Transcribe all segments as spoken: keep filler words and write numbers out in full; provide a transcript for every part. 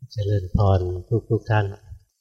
เจริญพรทุกทุกท่าน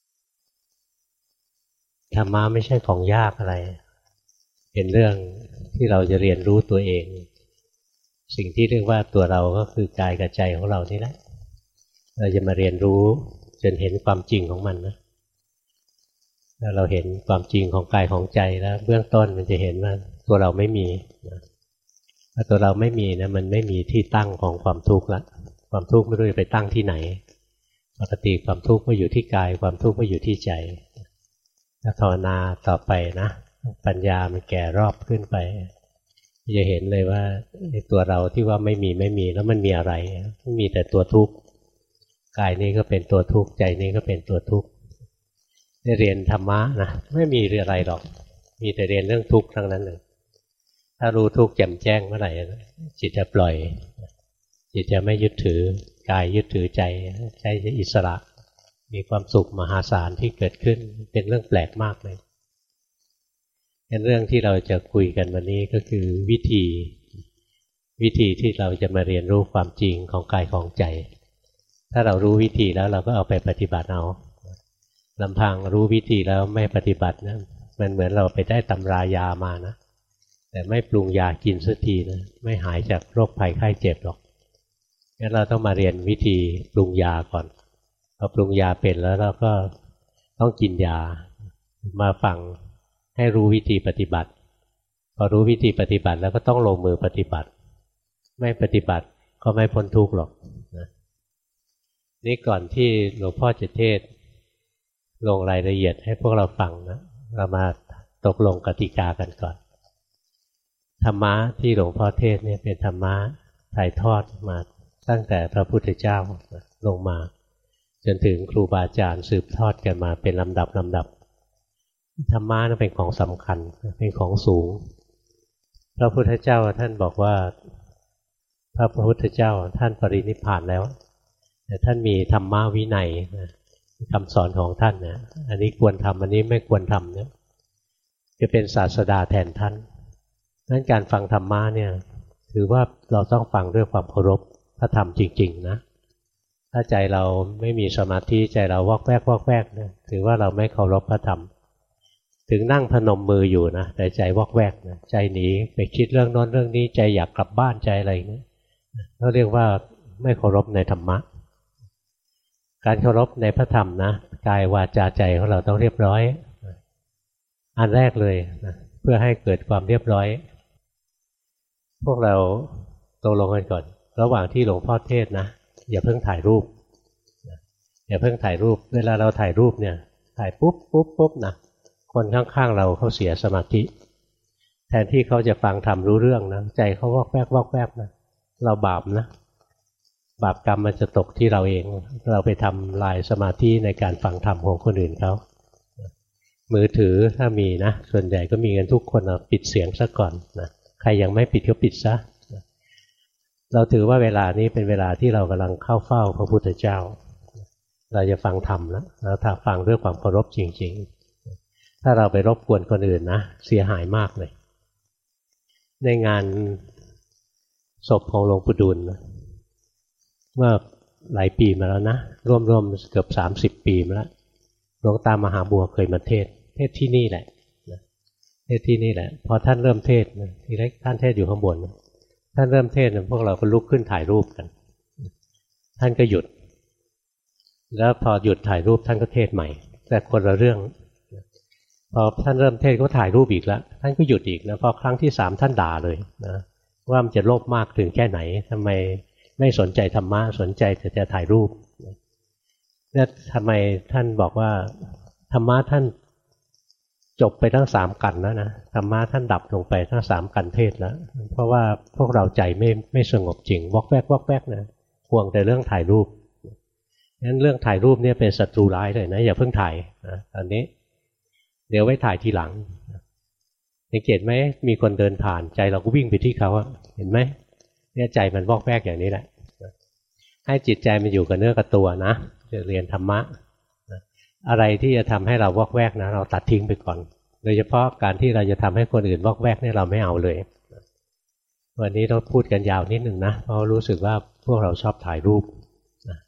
ธรรมะไม่ใช่ของยากอะไรเป็นเรื่องที่เราจะเรียนรู้ตัวเองสิ่งที่เรียกว่าตัวเราก็คือกายกับใจของเรานี่แหละเราจะมาเรียนรู้จนเห็นความจริงของมันนะถ้าเราเห็นความจริงของกายของใจแล้วเบื้องต้นมันจะเห็นว่าตัวเราไม่มีถ้าตัวเราไม่มีนะมันไม่มีที่ตั้งของความทุกข์ละความทุกข์ไม่รู้จะไปตั้งที่ไหนปกติความทุกข์ก็อยู่ที่กายความทุกข์ก็อยู่ที่ใจถ้าภาวนาต่อไปนะปัญญามันแก่รอบขึ้นไปจะเห็นเลยว่าตัวเราที่ว่าไม่มีไม่มีแล้วมันมีอะไรมันมีแต่ตัวทุกข์กายนี้ก็เป็นตัวทุกข์ใจนี้ก็เป็นตัวทุกข์ได้เรียนธรรมะนะไม่มีอะไรหรอกมีแต่เรียนเรื่องทุกข์ทั้งนั้นเลยถ้ารู้ทุกข์แจ่มแจ้งเมื่อไหร่จิตจะปล่อยจิตจะไม่ยึดถือกายยึดถือใจใจจะอิสระมีความสุขมหาศาลที่เกิดขึ้นเป็นเรื่องแปลกมากเลยเป็นเรื่องที่เราจะคุยกันวันนี้ก็คือวิธีวิธีที่เราจะมาเรียนรู้ความจริงของกายของใจถ้าเรารู้วิธีแล้วเราก็เอาไปปฏิบัติเอาลำพังรู้วิธีแล้วไม่ปฏิบัตินะมันเหมือนเราไปได้ตำรายามานะแต่ไม่ปรุงยากินสักทีนะไม่หายจากโรคภัยไข้เจ็บหรอกงั้นเราต้องมาเรียนวิธีปรุงยาก่อนพอปรุงยาเป็นแล้วเราก็ต้องกินยามาฟังให้รู้วิธีปฏิบัติพอรู้วิธีปฏิบัติแล้วก็ต้องลงมือปฏิบัติไม่ปฏิบัติก็ไม่พ้นทุกข์หรอกนะนี่ก่อนที่หลวงพ่อจะเทศลงรายละเอียดให้พวกเราฟังนะเรามาตกลงกติกากันก่อนธรรมะที่หลวงพ่อเทศเนี่ยเป็นธรรมะถ่ายทอดมาตั้งแต่พระพุทธเจ้าลงมาจนถึงครูบาอาจารย์สืบทอดกันมาเป็นลำดับลำดับธรรมะนั้นเป็นของสำคัญเป็นของสูงพระพุทธเจ้าท่านบอกว่าพระพุทธเจ้าท่านปรินิพพานแล้วแต่ท่านมีธรรมะวินัยคำสอนของท่านนะอันนี้ควรทำอันนี้ไม่ควรทำเนี่ยจะเป็นศาสดาแทนท่านนั้นการฟังธรรมะเนี่ยถือว่าเราต้องฟังด้วยความเคารพพระธรรมจริงๆนะถ้าใจเราไม่มีสมาธิใจเราวอกแวกวอกแวกเนี่ยถือว่าเราไม่เคารพพระธรรมถึงนั่งพนมมืออยู่นะแต่ใจวอกแวกนะใจหนีไปคิดเรื่องโน้นเรื่องนี้ใจอยากกลับบ้านใจอะไรอย่างนี้เขาเรียกว่าไม่เคารพในธรรมะการเคารพในพระธรรมนะกายวาจาใจของเราต้องเรียบร้อยอันแรกเลยนะเพื่อให้เกิดความเรียบร้อยพวกเราตกลงกันก่อนระหว่างที่หลวงพ่อเทศนะอย่าเพิ่งถ่ายรูปอย่าเพิ่งถ่ายรูปเวลาเราถ่ายรูปเนี่ยถ่ายปุ๊บปุ๊บปุ๊บนะคนข้างๆเราเขาเสียสมาธิแทนที่เขาจะฟังธรรมรู้เรื่องนะใจเขาวอกแวกวอกแวกนะเราบาปนะบาปกรรมมันจะตกที่เราเองเราไปทำลายสมาธิในการฟังธรรมของคนอื่นเขามือถือถ้ามีนะส่วนใหญ่ก็มีกันทุกคนปิดเสียงซะก่อนนะใครยังไม่ปิดก็ปิดซะเราถือว่าเวลานี้เป็นเวลาที่เรากำลังเข้าเฝ้าพระพุทธเจ้าเราจะฟังธรรมแล้วเราถ้าฟังด้วยความเคารพจริงๆถ้าเราไปรบกวนคนอื่นนะเสียหายมากเลยในงานศพของหลวงปู่ดูลนะเมื่อหลายปีมาแล้วนะร่วมๆเกือบสามสิบปีมาแล้วหลวงตามหาบัวเคยมาเทศเทศที่นี่แหละเทศที่นี่แหละพอท่านเริ่มเทศนะทีแรกท่านเทศอยู่ข้างบนท่านเริ่มเทศพวกเราก็ลุกขึ้นถ่ายรูปกันท่านก็หยุดแล้วพอหยุดถ่ายรูปท่านก็เทศใหม่แต่คนละเรื่องพอท่านเริ่มเทศก็ถ่ายรูปอีกแล้วท่านก็หยุดอีกนะพอครั้งที่สามท่านด่าเลยนะว่ามันจะโลภมากถึงแค่ไหนทำไมไม่สนใจธรรมะสนใจแต่จะถ่ายรูปเนี่ยทำไมท่านบอกว่าธรรมะท่านจบไปทั้งสามกันแล้วนะธรรมะท่านดับลงไปทั้งสามกันเทศแล้วเพราะว่าพวกเราใจไม่ไม่สงบจริงวอกแวกวอกแวกนะห่วงแต่เรื่องถ่ายรูปงั้นเรื่องถ่ายรูปเนี่ยเป็นศัตรูร้ายเลยนะอย่าเพิ่งถ่ายนะตอนนี้เดี๋ยวไว้ถ่ายทีหลังสังเกตไหมมีคนเดินผ่านใจเราก็วิ่งไปที่เขาเห็นไหมเนี่ยใจมันวอกแวกอย่างนี้แหละให้จิตใจมันอยู่กับเนื้อกับตัวนะจะเรียนธรรมะอะไรที่จะทำให้เราวอกแวกนะเราตัดทิ้งไปก่อนโดยเฉพาะการที่เราจะทำให้คนอื่นวอกแวกนี่เราไม่เอาเลยวันนี้เราพูดกันยาวนิดหนึ่งนะเพราะรู้สึกว่าพวกเราชอบถ่ายรูป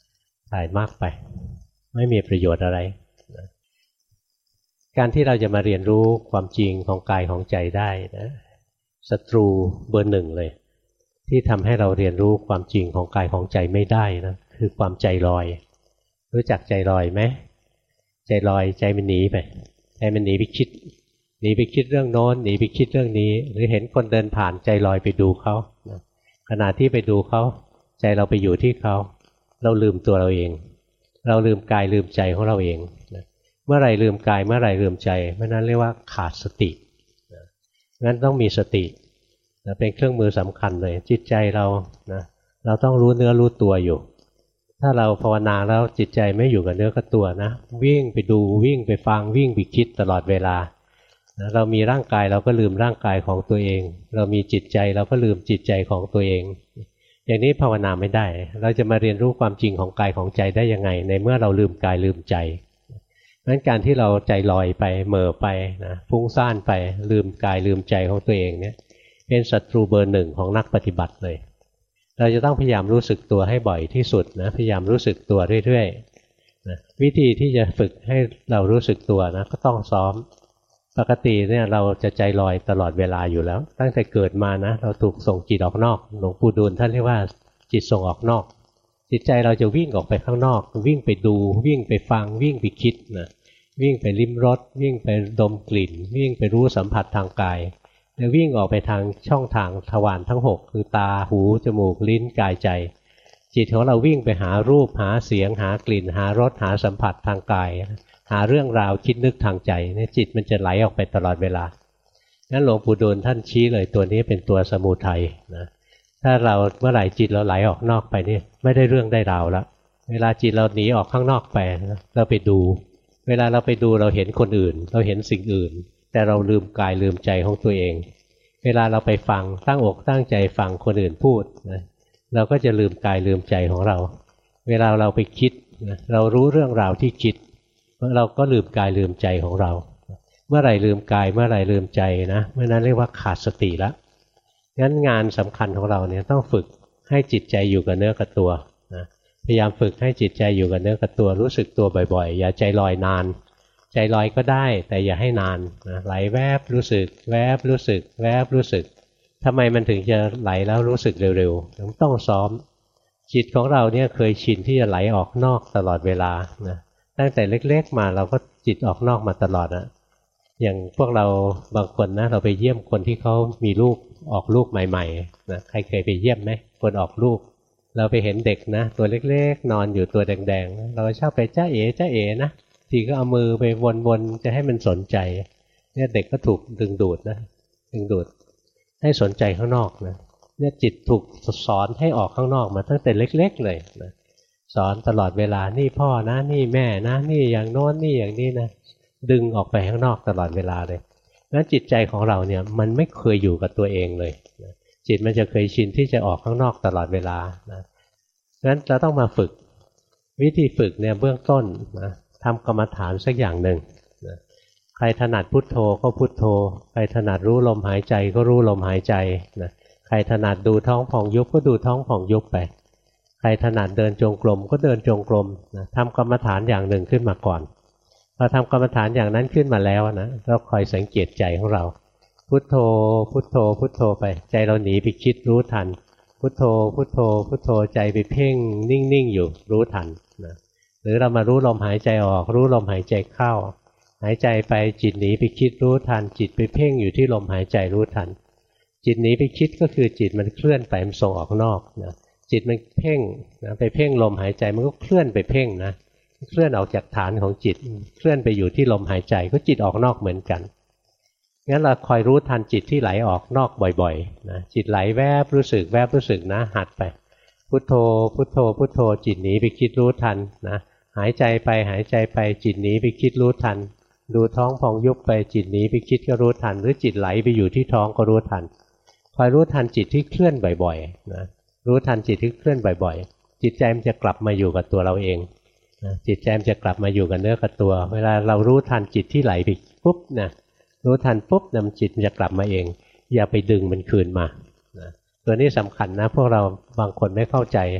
ถ่ายมากไปไม่มีประโยชน์อะไรนะการที่เราจะมาเรียนรู้ความจริงของกายของใจได้นะศัตรูเบอร์หนึ่งเลยที่ทำให้เราเรียนรู้ความจริงของกายของใจไม่ได้นะคือความใจลอยรู้จักใจลอยไหมใจลอยใจมันหนีไปใจมันหนีไปคิดหนีไปคิดเรื่องโน้นหนีไปคิดเรื่องนี้หรือเห็นคนเดินผ่านใจลอยไปดูเขาขณะที่ไปดูเขาใจเราไปอยู่ที่เขาเราลืมตัวเราเองเราลืมกายลืมใจของเราเองเมื่อไหร่ลืมกายเมื่อไหร่ลืมใจเมื่อนั้นเรียกว่าขาดสติงั้นต้องมีสติเป็นเครื่องมือสำคัญเลยจิตใจเรานะเราต้องรู้เนื้อรู้ตัวอยู่ถ้าเราภาวนาแล้วจิตใจไม่อยู่กับเนื้อกับตัวนะวิ่งไปดูวิ่งไปฟังวิ่งไปคิดตลอดเวลานะเรามีร่างกายเราก็ลืมร่างกายของตัวเองเรามีจิตใจเราก็ลืมจิตใจของตัวเองอย่างนี้ภาวนาไม่ได้เราจะมาเรียนรู้ความจริงของกายของใจได้ยังไงในเมื่อเราลืมกายลืมใจงั้นการที่เราใจลอยไปเหม่อไปนะฟุ้งซ่านไปลืมกายลืมใจของตัวเองเนี่ยเป็นศัตรูเบอร์หนึ่งของนักปฏิบัติเลยเราจะต้องพยายามรู้สึกตัวให้บ่อยที่สุดนะพยายามรู้สึกตัวเรื่อยๆนะวิธีที่จะฝึกให้เรารู้สึกตัวนะก็ต้องซ้อมปกติเนี่ยเราจะใจลอยตลอดเวลาอยู่แล้วตั้งแต่เกิดมานะเราถูกส่งจิตออกนอกหลวงปู่ดูลท่านเรียกว่าจิตส่งออกนอกจิตใจเราจะวิ่งออกไปข้างนอกวิ่งไปดูวิ่งไปฟังวิ่งไปคิดนะวิ่งไปลิ้มรสวิ่งไปดมกลิ่นวิ่งไปรู้สัมผัสทางกายแล้ววิ่งออกไปทางช่องทางทวารทั้งหกคือตาหูจมูกลิ้นกายใจจิตของเราวิ่งไปหารูปหาเสียงหากลิ่นหารสหาสัมผัสทางกายหาเรื่องราวคิดนึกทางใจเนี่ยจิตมันจะไหลออกไปตลอดเวลางั้นหลวงปู่ดูลท่านชี้เลยตัวนี้เป็นตัวสมุทัยนะถ้าเราเมื่อไหร่จิตเราไหลออกนอกไปนี่ไม่ได้เรื่องได้ราวแล้วเวลาจิตเราหนีออกข้างนอกไปนะเราไปดูเวลาเราไปดูเราเห็นคนอื่นเราเห็นสิ่งอื่นแต่เราลืมกายลืมใจของตัวเองเวลาเราไปฟังตั้งอกตั้งใจฟังคนอื่นพูดนะเราก็จะลืมกายลืมใจของเราเวลาเราไปคิดนะเรารู้เรื่องราวที่คิดเราก็ลืมกายลืมใจของเราเมื่อไหร่ลืมกายเมื่อไหร่ลืมใจนะเมื่อนั้นเรียกว่าขาดสติแล้วงั้นงานสำคัญของเราเนี่ยต้องฝึกให้จิตใจอยู่กับเนื้อกับตัวนะพยายามฝึกให้จิตใจอยู่กับเนื้อกับตัวรู้สึกตัวบ่อยๆอย่าใจลอยนานใจลอยก็ได้แต่อย่าให้นานนะไหลแวบรู้สึกแวบรู้สึกแวบรู้สึกทำไมมันถึงจะไหลแล้วรู้สึกเร็วๆต้องซ้อมจิตของเราเนี่ยเคยชินที่จะไหลออกนอกตลอดเวลานะตั้งแต่เล็กๆมาเราก็จิตออกนอกมาตลอดนะอย่างพวกเราบางคนนะเราไปเยี่ยมคนที่เขามีลูกออกลูกใหม่ๆนะใครเคยไปเยี่ยมไหมคนออกลูกเราไปเห็นเด็กนะตัวเล็กๆนอนอยู่ตัวแดงๆเราชอบไปจ้าเอ๋จ้าเอ๋นะทีก็เอามือไปวนๆจะให้มันสนใจเนี่ยเด็กก็ถูกดึงดูดนะดึงดูดให้สนใจข้างนอกนะเนี่ยจิตถูกสอนให้ออกข้างนอกมาตั้งแต่เล็กๆเลยนะสอนตลอดเวลานี่พ่อนะนี่แม่นะนี่อย่างโน้นนี่อย่างนี้นะดึงออกไปข้างนอกตลอดเวลาเลยงั้นจิตใจของเราเนี่ยมันไม่เคยอยู่กับตัวเองเลยนะจิตมันจะเคยชินที่จะออกข้างนอกตลอดเวลานะงั้นเราต้องมาฝึกวิธีฝึกเนี่ยเบื้องต้นนะทำกรรมฐานสักอย่างหนึ่งนะใครถนัดพุทโธก็พุทโธใครถนัดรู้ลมหายใจก็รู้ลมหายใจนะใครถนัดดูท้องผ่องยุบก็ดูท้องผ่องยุบไปใครถนัดเดินจงกรมก็เดินจงกรมนะทำกรรมฐานอย่างหนึ่งขึ้นมาก่อนพอทำกรรมฐานอย่างนั้นขึ้นมาแล้วนะเราคอยสังเกตใจของเราพุทโธพุทโธพุทโธไปใจเราหนีไปคิดรู้ทันพุทโธพุทโธพุทโธใจไปเพ่งนิ่งๆอยู่รู้ทันนะหรือเรามารู้ลมหายใจออกรู้ลมหายใจเข้าหายใจไปจิตหนีไปคิดรู้ทันจิตไปเพ่งอยู่ที่ลมหายใจรู้ทันจิตหนีไปคิดก็คือจิตมันเคลื่อนไปมันส่งออกนอกนะจิตมันเพ่งนะไปเพ่งลมหายใจมันก็เคลื่อนไปเพ่งนะเคลื่อนออกจากฐานของจิตเคลื่อนไปอยู่ที่ลมหายใจก็จิตออกนอกเหมือนกันงั้นเราคอยรู้ทันจิตที่ไหลออกนอกบ่อยๆนะจิตไหลแวบรู้สึกแวบรู้สึกนะหัดไปพุทโธพุทโธพุทโธจิตหนีไปคิดรู้ทันนะหายใจไปหายใจไปจิตหนีไปคิดรู้ทันดูท้องพองยุบไปจิตหนีไปคิดก็รู้ทันหรือจิตไหลไปอยู่ที่ท้องก็รู้ทันคอยรู้ทันจิตที่เคลื่อนบ่อยๆนะรู้ทันจิตที่เคลื่อนบ่อยๆจิตใจมันจะกลับมาอยู่กับตัวเราเองนะจิตใจมันจะกลับมาอยู่กับเนื้อกับตัวเวลาเรารู้ทันจิตที่ไหลไปปุ๊บนะรู้ทันปุ๊บนำจิตมันจะกลับมาเองอย่าไปดึงมันคืนมานะตัวนี้สำคัญนะพวกเราบางคนไม่เข้าใจ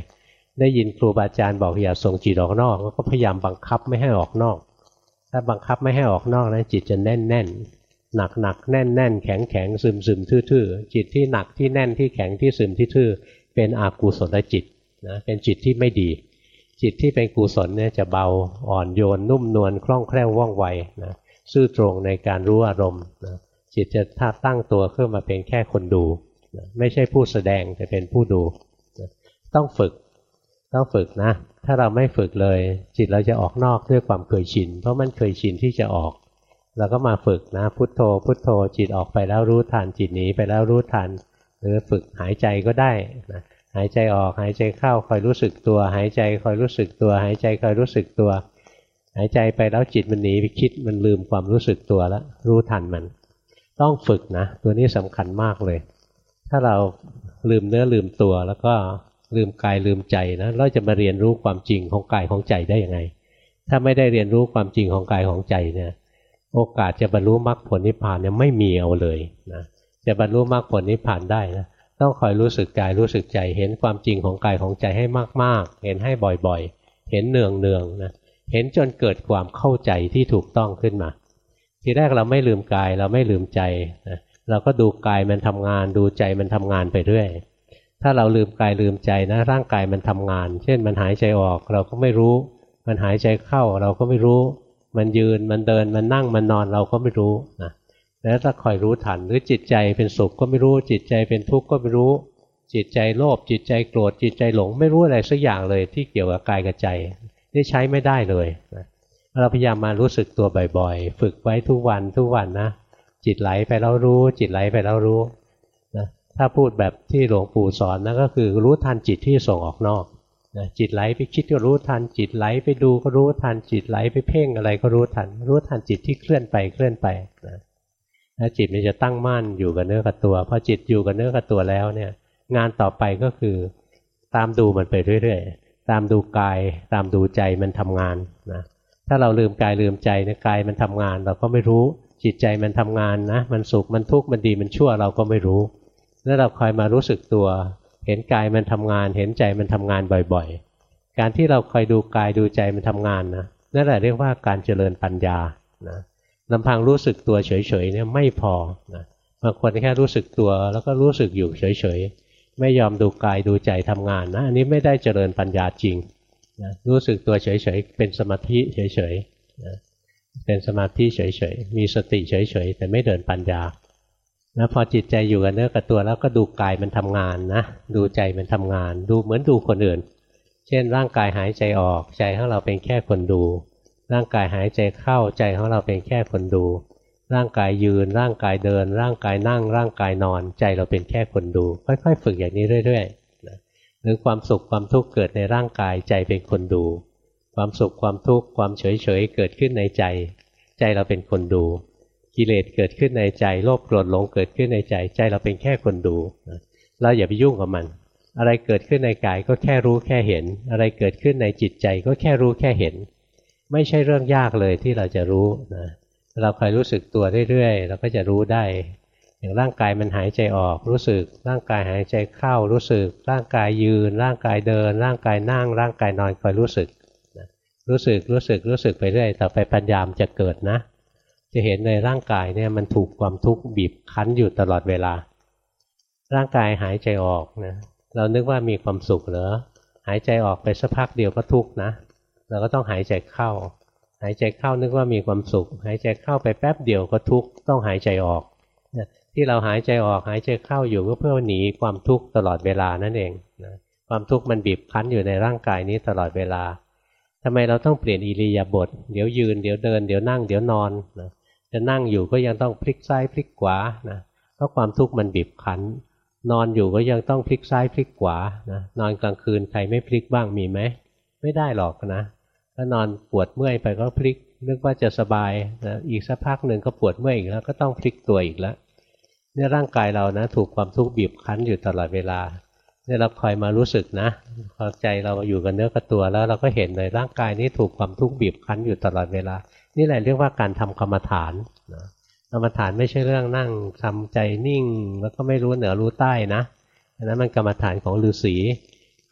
ได้ยินครูบาอาจารย์บอกอย่าส่งจิตออกนอกก็พยายามบังคับไม่ให้ออกนอกถ้าบังคับไม่ให้ออกนอกนะจิตจะแน่นแน่นหนักหนักแน่นแน่นแข็งแข็งซึมซึมทื่อๆจิตที่หนักที่แน่นที่แข็งที่ซึมที่ทื่อเป็นอกุศลจิตนะเป็นจิตที่ไม่ดีจิตที่เป็นกุศลเนี่ยจะเบาอ่อนโยนนุ่มนวลคล่องแคล่วว่องไวนะซื่อตรงในการรู้อารมณ์นะจิตจะท่าตั้งตัวขึ้นมาเป็นแค่คนดูนะไม่ใช่ผู้แสดงแต่เป็นผู้ดูนะต้องฝึกต้องฝึกนะถ้าเราไม่ฝึกเลยจิตเราจะออกนอกด้วยความเคยชินเพราะมันเคยชินที่จะออกเราก็มาฝึกนะพุทโธพุทโธจิตออกไปแล้วรู้ทันจิตหนีไปแล้วรู้ทันหรือฝึกหายใจก็ได้นะหายใจออกหายใจเข้าคอยรู้สึกตัวหายใจคอยรู้สึกตัวหายใจคอยรู้สึกตัวหายใจไปแล้วจิตมันหนีไปคิดมันลืมความรู้สึกตัวแล้วรู้ทันมันต้องฝึกนะตัวนี้สำคัญมากเลยถ้าเราลืมเนื้อลืมตัวแล้วก็ลืมกายลืมใจนะเราจะมาเรียนรู้ความจริงของกายของใจได้ยังไงถ้าไม่ได้เรียนรู้ความจริงของกายของใจเนี่ยโอกาสจะบรรลุมรรคผลนิพพานเนี่ยไม่มีเอาเลยนะจะบรรลุมรรคผลนิพพานได้นะต้องคอยรู้สึกกายรู้สึกใจเห็นความจริงของกายของใจให้มากๆเห็นให้บ่อยๆเห็นเนืองๆนะเห็นจนเกิดความเข้าใจที่ถูกต้องขึ้นมาทีแรกเราไม่ลืมกายเราไม่ลืมใจนะเราก็ดูกายมันทำงานดูใจมันทำงานไปเรื่อยถ้าเราลืมกายลืมใจนะร่างกายมันทำงานเช่นมันหายใจออกเราก็ไม่รู้มันหายใจเข้าเราก็ไม่รู้มันยืนมันเดินมันนั่งมันนอนเราก็ไม่รู้นะแล้วถ้าคอยรู้ทันหรือจิตใจเป็นสุขก็ไม่รู้จิตใจเป็นทุกข์ก็ไม่รู้จิตใจโลภจิตใจโกรธจิตใจหลงไม่รู้อะไรสักอย่างเลยที่เกี่ยวกับกายกับใจนี่ใช้ไม่ได้เลยนะเราพยายามมารู้สึกตัวบ่อยๆฝึกไว้ทุกวันทุกวันนะจิตไหลไปแล้วรู้จิตไหลไปแล้วรู้นะถ้าพูดแบบที่หลวงปู่สอนนะก็คือรู้ทันจิตที่ส่งออกนอกนะจิตไหลไปคิดก็รู้ทันจิตไหลไปดูก็รู้ทันจิตไหลไปเพ่งอะไรก็รู้ทันรู้ทันจิตที่เคลื่อนไปเคลื่อนไปนะแล้วจิตมันจะตั้งมั่นอยู่กับเนื้อกับตัวพอจิตอยู่กับเนื้อกับตัวแล้วเนี่ยงานต่อไปก็คือตามดูมันไปเรื่อยๆตามดูกายตามดูใจมันทำงานนะถ้าเราลืมกายลืมใจเนี่ยกายมันทำงานเราก็ไม่รู้จิตใจมันทำงานนะมันสุขมันทุกข์มันดีมันชั่วเราก็ไม่รู้แล้วเราคอยมารู้สึกตัวเห็นกายมันทำงานเห็นใจมันทำงานบ่อยๆการที่เราคอยดูกายดูใจมันทำงานนะนั่นแหละเรียกว่าการเจริญปัญญานะลำพังรู้สึกตัวเฉยๆเนี่ยไม่พอนะบางคนแค่รู้สึกตัวแล้วก็รู้สึกอยู่เฉยๆไม่ยอมดูกายดูใจทำงานนะอันนี้ไม่ได้เจริญปัญญาจริงนะรู้สึกตัวเฉยๆเป็นสมาธิเฉยๆนะเป็นสมาธิเฉยๆมีสติเฉยๆแต่ไม่เดินปัญญาแล้วพอจิตใจอยู่กับเนื้อกับตัวแล้วก็ดูกายมันทำงานนะดูใจมันทำงานดูเหมือนดูคนอื่นเช่นร่างกายหายใจออกใจของเราเป็นแค่คนดูร่างกายหายใจเข้าใจของเราเป็นแค่คนดูร่างกายยืนร่างกายเดินร่างกายนั่งร่างกายนอนใจเราเป็นแค่คนดูค่อยๆฝึกอย่างนี้เรื่อยๆนะหรือความสุขความทุกข์เกิดในร่างกายใจเป็นคนดูความสุขความทุกข์ความเฉยๆเกิดขึ้นในใจใจเราเป็นคนดูกิเลสเกิดขึ้นในใจโลภโกรธหลงเกิดขึ้นในใจใจเราเป็นแค่คนดูเราอย่าไปยุ่งกับมันอะไรเกิดขึ้นในกายก็แค่รู้แค่เห็นอะไรเกิดขึ้นในจิตใจก็แค่รู้แค่เห็นไม่ใช่เรื่องยากเลยที่เราจะรู้นะเราคอยรู้สึกตัวเรื่อยๆเราก็จะรู้ได้อย่างร่างกายมันหายใจออกรู้สึกร่างกายหายใจเข้ารู้สึกร่างกายยืนร่างกายเดินร่างกายนั่งร่างกายนอนคอยรู้สึกนะรู้สึกรู้สึกรู้สึกไปเรื่อยต่อไปปัญญาจะเกิดนะจะเห็นในร่างกายเนี่ยมันถูกความทุกข์บีบคั้นอยู่ตลอดเวลาร่างกายหายใจออกนะเรานึกว่ามีความสุขเหรอหายใจออกไปสักพักเดียวก็ทุกข์นะเราก็ต้องหายใจเข้าหายใจเข้านึกว่ามีความสุขหายใจเข้าไปแป๊บเดียวก็ทุกข์ต้องหายใจออกที่เราหายใจออกหายใจเข้าอยู่ก็เพื่อหนีความทุกข์ตลอดเวลานั่นเองนะความทุกข์มันบีบคั้นอยู่ในร่างกายนี้ตลอดเวลาทำไมเราต้องเปลี่ยนอิริยาบถเดี๋ยวยืนเดี๋ยวเดินเดี๋ยวนั่งเดี๋ยวนอนนะจะนั่งอยู่ก็ยังต้องพลิกซ้ายพลิกขวานะเพราะความทุกข์มันบีบคั้นนอนอยู่ก็ยังต้องพลิกซ้ายพลิกขวานะนอนกลางคืนใครไม่พลิกบ้างมีไหมไม่ได้หรอกนะถ้านอนปวดเมื่อยไปก็พลิกนึกว่าจะสบายนะอีกสักพักหนึ่งก็ปวดเมื่อยอีกแล้วก็ต้องพลิกตัวอีกแล้วเนี่ยร่างกายเรานะถูกความทุกข์บีบคั้นอยู่ตลอดเวลาเนี่ยเราคอยมารู้สึกนะพอใจเราอยู่กับเนื้อกับตัวแล้วเราก็เห็นเลยร่างกายนี้ถูกความทุกข์บีบคั้นอยู่ตลอดเวลานี่แหละเรียกว่าการทำกรรมฐานนะกรรมฐานไม่ใช่เรื่องนั่งทำใจนิ่งแล้วก็ไม่รู้เหนือรู้ใต้นะอันนั้นมันกรรมฐานของฤาษี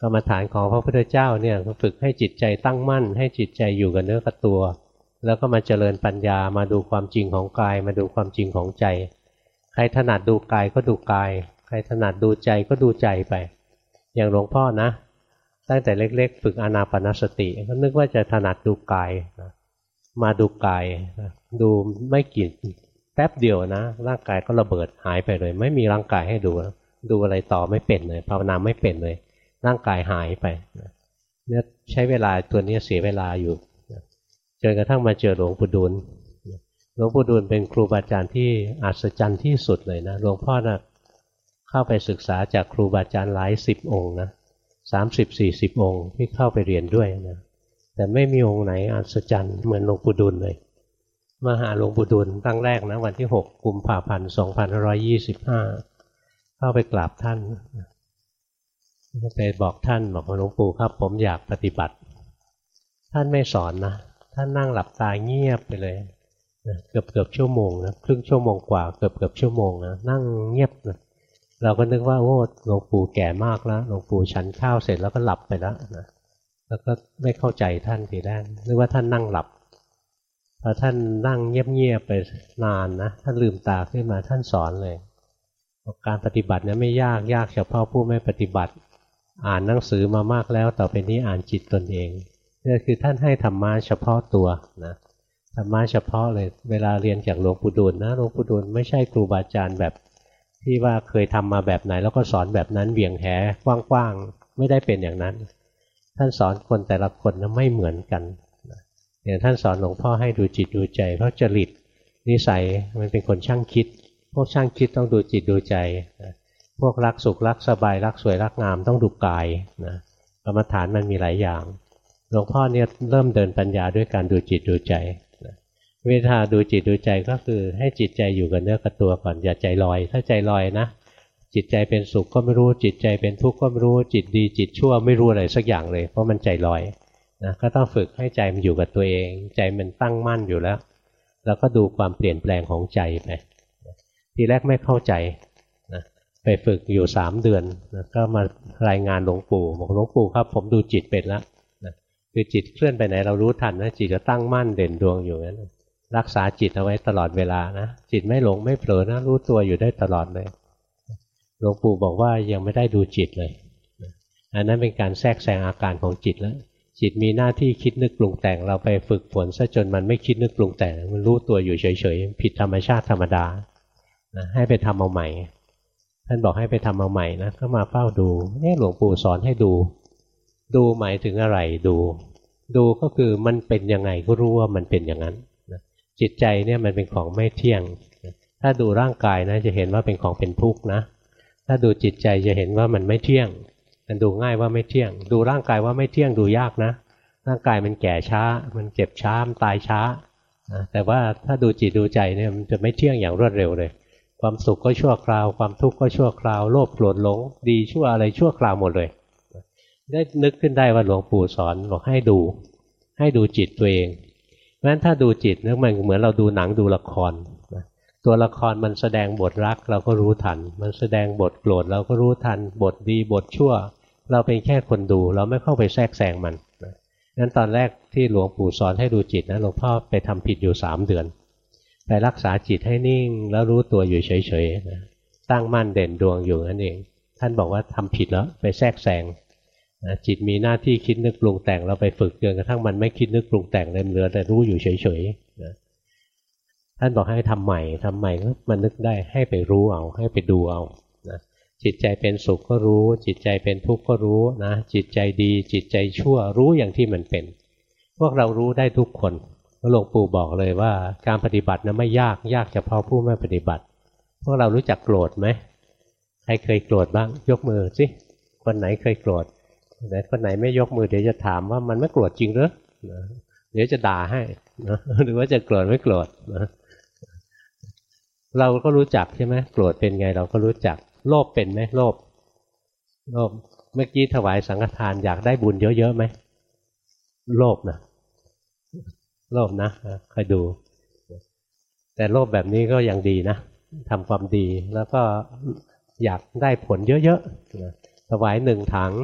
กรรมฐานของพระพุทธเจ้าเนี่ยฝึกให้จิตใจตั้งมั่นให้จิตใจอยู่กับเนื้อกับตัวแล้วก็มาเจริญปัญญามาดูความจริงของกายมาดูความจริงของใจใครถนัดดูกายก็ดูกายใครถนัดดูใจก็ดูใจไปอย่างหลวงพ่อนะตั้งแต่เล็กๆฝึกอานาปานสติก็นึกว่าจะถนัดดูกายมาดูกายดูไม่กี่แป๊บเดียวนะร่างกายก็ระเบิดหายไปเลยไม่มีร่างกายให้ดูดูอะไรต่อไม่เป็นเลยภาวนาไม่เป็นเลยร่างกายหายไปเนี่ยใช้เวลาตัวนี้เสียเวลาอยู่จนกระทั่งมาเจอหลวงปู่ดูลหลวงปู่ดูลเป็นครูบาอาจารย์ที่อัศจรรย์ที่สุดเลยนะหลวงพ่อนะเข้าไปศึกษาจากครูบาอาจารย์หลายสิบองค์นะสามสิบสี่สิบองค์ที่เข้าไปเรียนด้วยนะแต่ไม่มีองค์ไหนอัศจรรย์เหมือนหลวงปู่ดูลเลยมาหาหลวงปู่ดูลครั้งแรกนะวันที่หกกุมภาพันธ์สองพันห้าร้อยยี่สิบห้าเข้าไปกราบท่านไปบอกท่านบอกว่าหลวงปู่ครับผมอยากปฏิบัติท่านไม่สอนนะท่านนั่งหลับตาเงียบไปเลยเกือบเกือบชั่วโมงนะครึ่งชั่วโมงกว่าเกือบเกือบชั่วโมงนะนั่งเงียบนะเราก็นึกว่าโอ้หลวงปู่แก่มากแล้วหลวงปู่ฉันข้าวเสร็จแล้วก็หลับไปแล้วนะแล้วก็ไม่เข้าใจท่านทีแรกนึกว่าท่านนั่งหลับพอท่านนั่งเงียบๆไปนานนะท่านลืมตาขึ้นมาท่านสอนเลยการปฏิบัติเนี่ยไม่ยากยากเฉพาะผู้ไม่ปฏิบัติอ่านหนังสือมามากแล้วต่อไปนี้อ่านจิตตนเองนี่คือท่านให้ธรรมะเฉพาะตัวนะธรรมะเฉพาะเลยเวลาเรียนจากหลวงปู่ดูลนะหลวงปู่ดูลไม่ใช่ครูบาอาจารย์แบบที่ว่าเคยทำมาแบบไหนแล้วก็สอนแบบนั้นเบี่ยงแหกว้างๆไม่ได้เป็นอย่างนั้นท่านสอนคนแต่ละคนนะไม่เหมือนกันอย่างท่านสอนหลวงพ่อให้ดูจิตดูใจเพราะจริตนิสัยมันเป็นคนช่างคิดพวกช่างคิดต้องดูจิตดูใจพวกรักสุขรักสบายรักสวยรักงามต้องดูกายนะกรรมฐานมันมีหลายอย่างหลวงพ่อเนี่ยเริ่มเดินปัญญาด้วยการดูจิตดูใจวิธีดูจิตดูใจก็คือให้จิตใจอยู่กับเนื้อกับตัวก่อนอย่าใจลอยถ้าใจลอยนะจิตใจเป็นสุขก็ไม่รู้จิตใจเป็นทุกข์ก็ไม่รู้จิตดีจิตชั่วไม่รู้อะไรสักอย่างเลยเพราะมันใจลอยนะก็ต้องฝึกให้ใจมันอยู่กับตัวเองใจมันตั้งมั่นอยู่แล้วแล้วก็ดูความเปลี่ยนแปลงของใจไปทีแรกไม่เข้าใจนะไปฝึกอยู่สามเดือนนะก็มารายงานหลวงปู่บอกหลวงปู่ครับผมดูจิตเป็นแล้วนะคือจิตเคลื่อนไปไหนเรารู้ทันนะจิตก็ตั้งมั่นเด่นดวงอยู่นั้นรักษาจิตเอาไว้ตลอดเวลานะจิตไม่หลงไม่เผลอนะรู้ตัวอยู่ได้ตลอดเลยหลวงปู่บอกว่ายังไม่ได้ดูจิตเลยอันนั้นเป็นการแทรกแซงอาการของจิตแล้วจิตมีหน้าที่คิดนึกปรุงแต่งเราไปฝึกฝนซะจนมันไม่คิดนึกปรุงแต่งมันรู้ตัวอยู่เฉยๆผิดธรรมชาติธรรมดานะให้ไปทำเอาใหม่ท่านบอกให้ไปทำเอาใหม่นะก็มาเฝ้าดูเนี่ยหลวงปู่สอนให้ดูดูหมายถึงอะไรดูดูก็คือมันเป็นยังไงก็รู้ว่ามันเป็นอย่างนั้นจิตใจเนี่ยมันเป็นของไม่เที่ยงถ้าดูร่างกายนะจะเห็นว่าเป็นของเป็นทุกข์นะถ้าดูจิตใจจะเห็นว่ามันไม่เที่ยงมันดูง่ายว่าไม่เที่ยงดูร่างกายว่าไม่เที่ยงดูยากนะร่างกายมันแก่ช้ามันเจ็บช้ามันตายช้าแต่ว่าถ้าดูจิตดูใจเนี่ยมันจะไม่เที่ยงอย่างรวดเร็วเลยความสุขก็ชั่วคราวความทุกข์ก็ชั่วคราวโลภโกรธหลงดีชั่วอะไรชั่วคราวหมดเลยได้นึกขึ้นได้ว่าหลวงปู่สอนบอกให้ดูให้ดูจิตตัวเองเพราะฉะนั้นถ้าดูจิตนั่นมันเหมือนเราดูหนังดูละครตัวละครมันแสดงบทรักเราก็รู้ทันมันแสดงบทโกรธเราก็รู้ทันบทดีบทชั่วเราเป็นแค่คนดูเราไม่เข้าไปแทรกแซงมันงั้นตอนแรกที่หลวงปู่สอนให้ดูจิตนะหลวงพ่อไปทำผิดอยู่สามเดือนไปรักษาจิตให้นิ่งแล้วรู้ตัวอยู่เฉยๆนะตั้งมั่นเด่นดวงอยู่นั่นเองท่านบอกว่าทำผิดแล้วไปแทรกแซงนะจิตมีหน้าที่คิดนึกปรุงแต่งเราไปฝึกจนกระทั่งมันไม่คิดนึกปรุงแต่งเลยเหลือแต่รู้อยู่เฉยๆนะท่านบอกให้ทำใหม่ทำใหม่ก็มันนึกได้ให้ไปรู้เอาให้ไปดูเอานะจิตใจเป็นสุขก็รู้จิตใจเป็นทุกข์ก็รู้นะจิตใจดีจิตใจชั่วรู้อย่างที่มันเป็นพวกเรารู้ได้ทุกคนหลวงปู่บอกเลยว่าการปฏิบัตินะไม่ยากยากเฉพาะผู้ไม่ปฏิบัติพวกเรารู้จักโกรธไหมใครเคยโกรธบ้างยกมือสิคนไหนเคยโกรธแต่คนไหนไม่ยกมือเดี๋ยวจะถามว่ามันไม่โกรธจริงหรือเดี๋ยวจะด่าให้นะหรือว่าจะโกรธไม่โกรธนะเราก็รู้จักใช่ไหมโกรธเป็นไงเราก็รู้จักโลภเป็นไหมโลภโลภเมื่อกี้ถวายสังฆทานอยากได้บุญเยอะๆไหมโลภนะโลภนะคอยดูแต่โลภแบบนี้ก็ยังดีนะทำความดีแล้วก็อยากได้ผลเยอะๆถวายหนึ่งถัง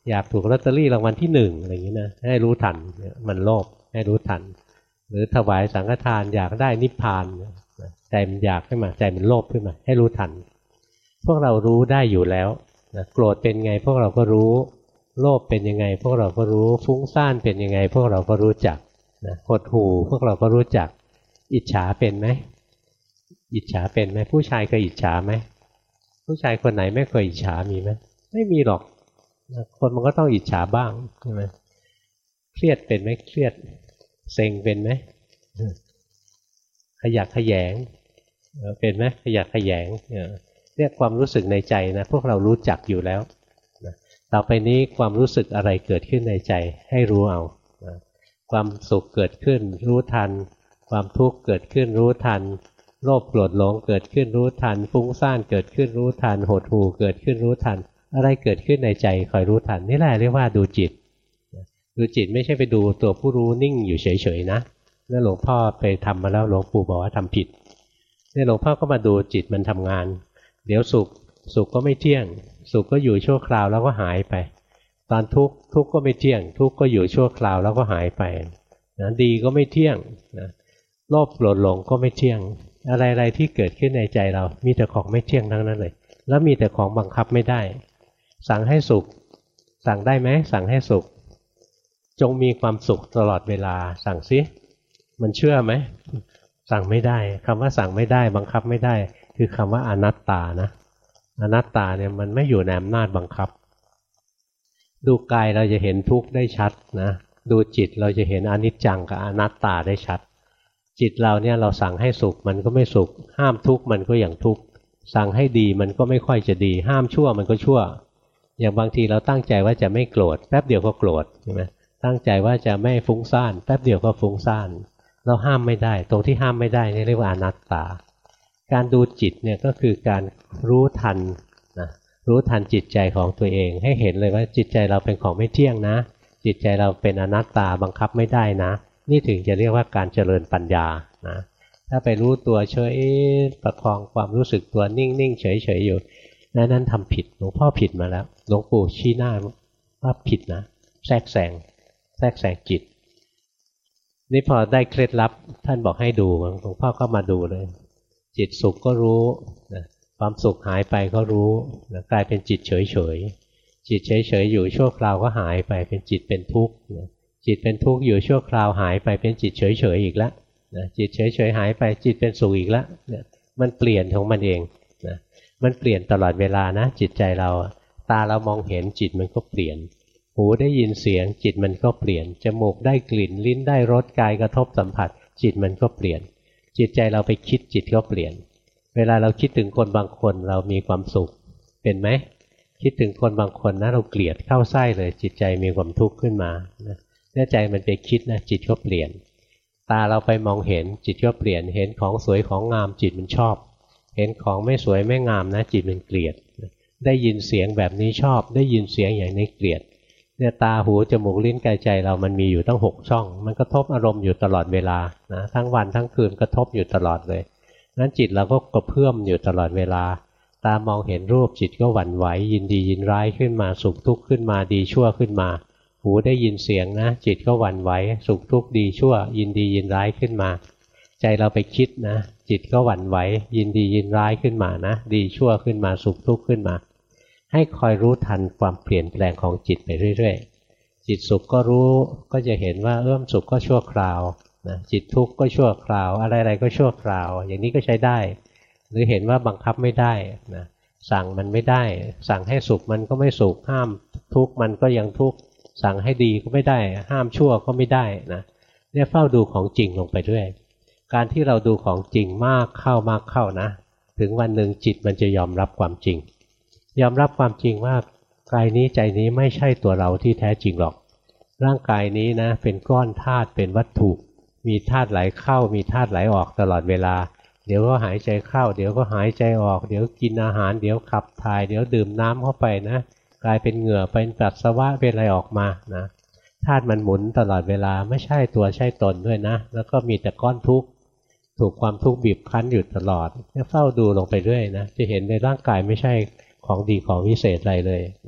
อยากถูกลอตเตอรี่รางวัลที่หนึ่งอะไรอย่างนี้นะให้รู้ทันมันโลภให้รู้ทันหรือถวายสังฆทานอยากได้นิพพานใจมันอยากขึ้นมาใจมันโลภขึ้นมาให้รู้ทันพวกเรารู้ได้อยู่แล้วนะโกรธเป็นไงพวกเราก็รู้โลภเป็นยังไงพวกเราก็รู้ฟุ้งซ่านเป็นยังไงพวกเราก็รู้จักนะหดหู่พวกเราก็รู้จักอิจฉาเป็นไหมอิจฉาเป็นไหมผู้ชายเคยอิจฉาไหมผู้ชายคนไหนไม่เคยอิจฉามีไหมไม่มีหรอกคนมันก็ต้องอิจฉาบ้างใช่ไหมเครียดเป็นไหมเครียดเซ็งเป็นไหมขยักขยงเป็นไหมขยักขยงเรียกความรู้สึกในใจนะพวกเรารู้จักอยู่แล้วต่อไปนี้ความรู้สึกอะไรเกิดขึ้นในใจให้รู้เอาความสุขเกิดขึ้นรู้ทันความทุกข์เกิดขึ้นรู้ทันโลภโกรธหลงเกิดขึ้นรู้ทันฟุ้งซ่านเกิดขึ้นรู้ทันหดหู่เกิดขึ้นรู้ทันอะไรเกิดขึ้นในใจคอยรู้ทันนี่แหละเรียกว่าดูจิตดูจิตไม่ใช่ไปดูตัวผู้รู้นิ่งอยู่เฉยๆนะนั่นหลวงพ่อไปทำมาแล้วหลวงปู่บอกว่าทำผิดนี่หลวงพ่อก็มาดูจิตมันทำงานเดี๋ยวสุขสุขก็ไม่เที่ยงสุขก็อยู่ชั่วคราวแล้วก็หายไปตอนทุกข์ทุกข์ก็ไม่เที่ยงทุกข์ก็อยู่ชั่วคราวแล้วก็หายไปนะดีก็ไม่เที่ยงนะโลภโกรธหลงก็ไม่เที่ยงอะไรๆที่เกิดขึ้นในใจเรามีแต่ของไม่เที่ยงทั้งนั้นเลยแล้วมีแต่ของบังคับไม่ได้สั่งให้สุขสั่งได้ไหมสั่งให้สุขจงมีความสุขตลอดเวลาสั่งสิมันเชื่อไหมสั่งไม่ได้คำว่าสั่งไม่ได้บังคับไม่ได้คือคำว่าอนัตตานะอนัตตาเนี่ยมันไม่อยู่ในอำนาจบังคับดูกายเราจะเห็นทุกข์ได้ชัดนะดูจิตเราจะเห็นอนิจจังกับอนัตตาได้ชัดจิตเราเนี่ยเราสั่งให้สุขมันก็ไม่สุขห้ามทุกข์มันก็อย่างทุกข์สั่งให้ดีมันก็ไม่ค่อยจะดีห้ามชั่วมันก็ชั่วอย่างบางทีเราตั้งใจว่าจะไม่โกรธแป๊บเดียวก็โกรธใช่ไหมตั้งใจว่าจะไม่ฟุ้งซ่านแป๊บเดียวก็ฟุ้งซ่านเราห้ามไม่ได้ตรงที่ห้ามไม่ได้นี่เรียกว่าอนัตตาการดูจิตเนี่ยก็คือการรู้ทันนะรู้ทันจิตใจของตัวเองให้เห็นเลยว่าจิตใจเราเป็นของไม่เที่ยงนะจิตใจเราเป็นอนัตตาบังคับไม่ได้นะนี่ถึงจะเรียกว่าการเจริญปัญญานะถ้าไปรู้ตัวเฉยประคองความรู้สึกตัวนิ่งๆเฉยๆอยู่นั้นนั้นทำผิดหลวงพ่อผิดมาแล้วหลวงปู่ชี้หน้าว่าผิดนะแทรกแซงแทรกแซงจิตนี่พอได้เคล็ดลับท่านบอกให้ดูหลวงพ่อก็มาดูเลยจิตสุขก็รู้นะความสุขหายไปก็รู้นะกลายเป็นจิตเฉยๆจิตเฉยๆอยู่ชั่วคราวก็หายไปเป็นจิตเป็นทุกข์นะจิตเป็นทุกข์อยู่ชั่วคราวหายไปเป็นจิตเฉยๆอีกแล้วนะจิตเฉยๆหายไปจิตเป็นสุขอีกแล้วเนี่ยมันเปลี่ยนของมันเองนะมันเปลี่ยนตลอดเวลานะจิตใจเราตาเรามองเห็นจิตมันก็เปลี่ยนหูได้ยินเสียงจิตมันก็เปลี่ยนจมูกได้กลิ่นลิ้นได้รสกายกระทบสัมผัสจิตมันก็เปลี่ยนจิตใจเราไปคิดจิตก็เปลี่ยนเวลาเราคิดถึงคนบางคนเรามีความสุขเป็นไหมคิดถึงคนบางคนนะเราเกลียดเข้าไส้เลยจิตใจมีความทุกข์ขึ้นมานะเนื่อใจมันไปคิดนะจิตก็เปลี่ยนตาเราไปมองเห็นจิตก็เปลี่ยนเห็นของสวยของงามจิตมันชอบเห็นของไม่สวยไม่งามนะจิตมันเกลียดได้ยินเสียงแบบนี้ชอบได้ยินเสียงอย่างนี้เกลียดเนี่ยตาหูจมูกลิ้นกายใจเรามันมีอยู่ตั้งหกช่องมันกระทบอารมณ์อยู่ตลอดเวลานะทั้งวันทั้งคืนกระทบอยู่ตลอดเลยนั้นจิตเราก็กระเพื่อมอยู่ตลอดเวลาตามองเห็นรูปจิตก็หวั่นไหวยินดียินร้ายขึ้นมาสุขทุกข์ขึ้นมาดีชั่วขึ้นมาหูได้ยินเสียงนะจิตก็หวั่นไหวสุขทุกข์ดีชั่วยินดียินร้ายขึ้นมาใจเราไปคิดนะจิตก็หวั่นไหวยินดียินร้ายขึ้นมานะดีชั่วขึ้นมาสุขทุกข์ขึ้นมาให้คอยรู้ทันความเปลี่ยนแปลงของจิตไปเรื่อยๆจิตสุขก็รู้ก็จะเห็นว่าเอื้อมสุขก็ชั่วคราวนะจิตทุกข์ก็ชั่วคราวอะไรๆก็ชั่วคราวอย่างนี้ก็ใช้ได้หรือเห็นว่าบังคับไม่ได้นะสั่งมันไม่ได้สั่งให้สุขมันก็ไม่สุขห้ามทุกข์มันก็ยังทุกข์สั่งให้ดีก็ไม่ได้ห้ามชั่วก็ไม่ได้นะเนี่ยเฝ้าดูของจริงลงไปด้วยการที่เราดูของจริงมากเข้ามากเข้านะถึงวันหนึ่งจิตมันจะยอมรับความจริงยอมรับความจริงว่ากายนี้ใจนี้ไม่ใช่ตัวเราที่แท้จริงหรอกร่างกายนี้นะเป็นก้อนธาตุเป็นวัตถุมีธาตุไหลเข้ามีธาตุไหลออกตลอดเวลาเดี๋ยวก็หายใจเข้าเดี๋ยวก็หายใจออกเดี๋ยวกินอาหารเดี๋ยวขับถ่ายเดี๋ยวดื่มน้ำเข้าไปนะกลายเป็นเหงื่อเป็นปัสสาวะเป็นอะไรออกมานะธาตุมันหมุนตลอดเวลาไม่ใช่ตัวใช่ตนด้วยนะแล้วก็มีแต่ก้อนทุกข์ถูกความทุกข์บีบคั้นอยู่ตลอดเฝ้าดูลงไปเรื่อยนะจะเห็นในร่างกายไม่ใช่ของดีของวิเศษอะไรเลยนะ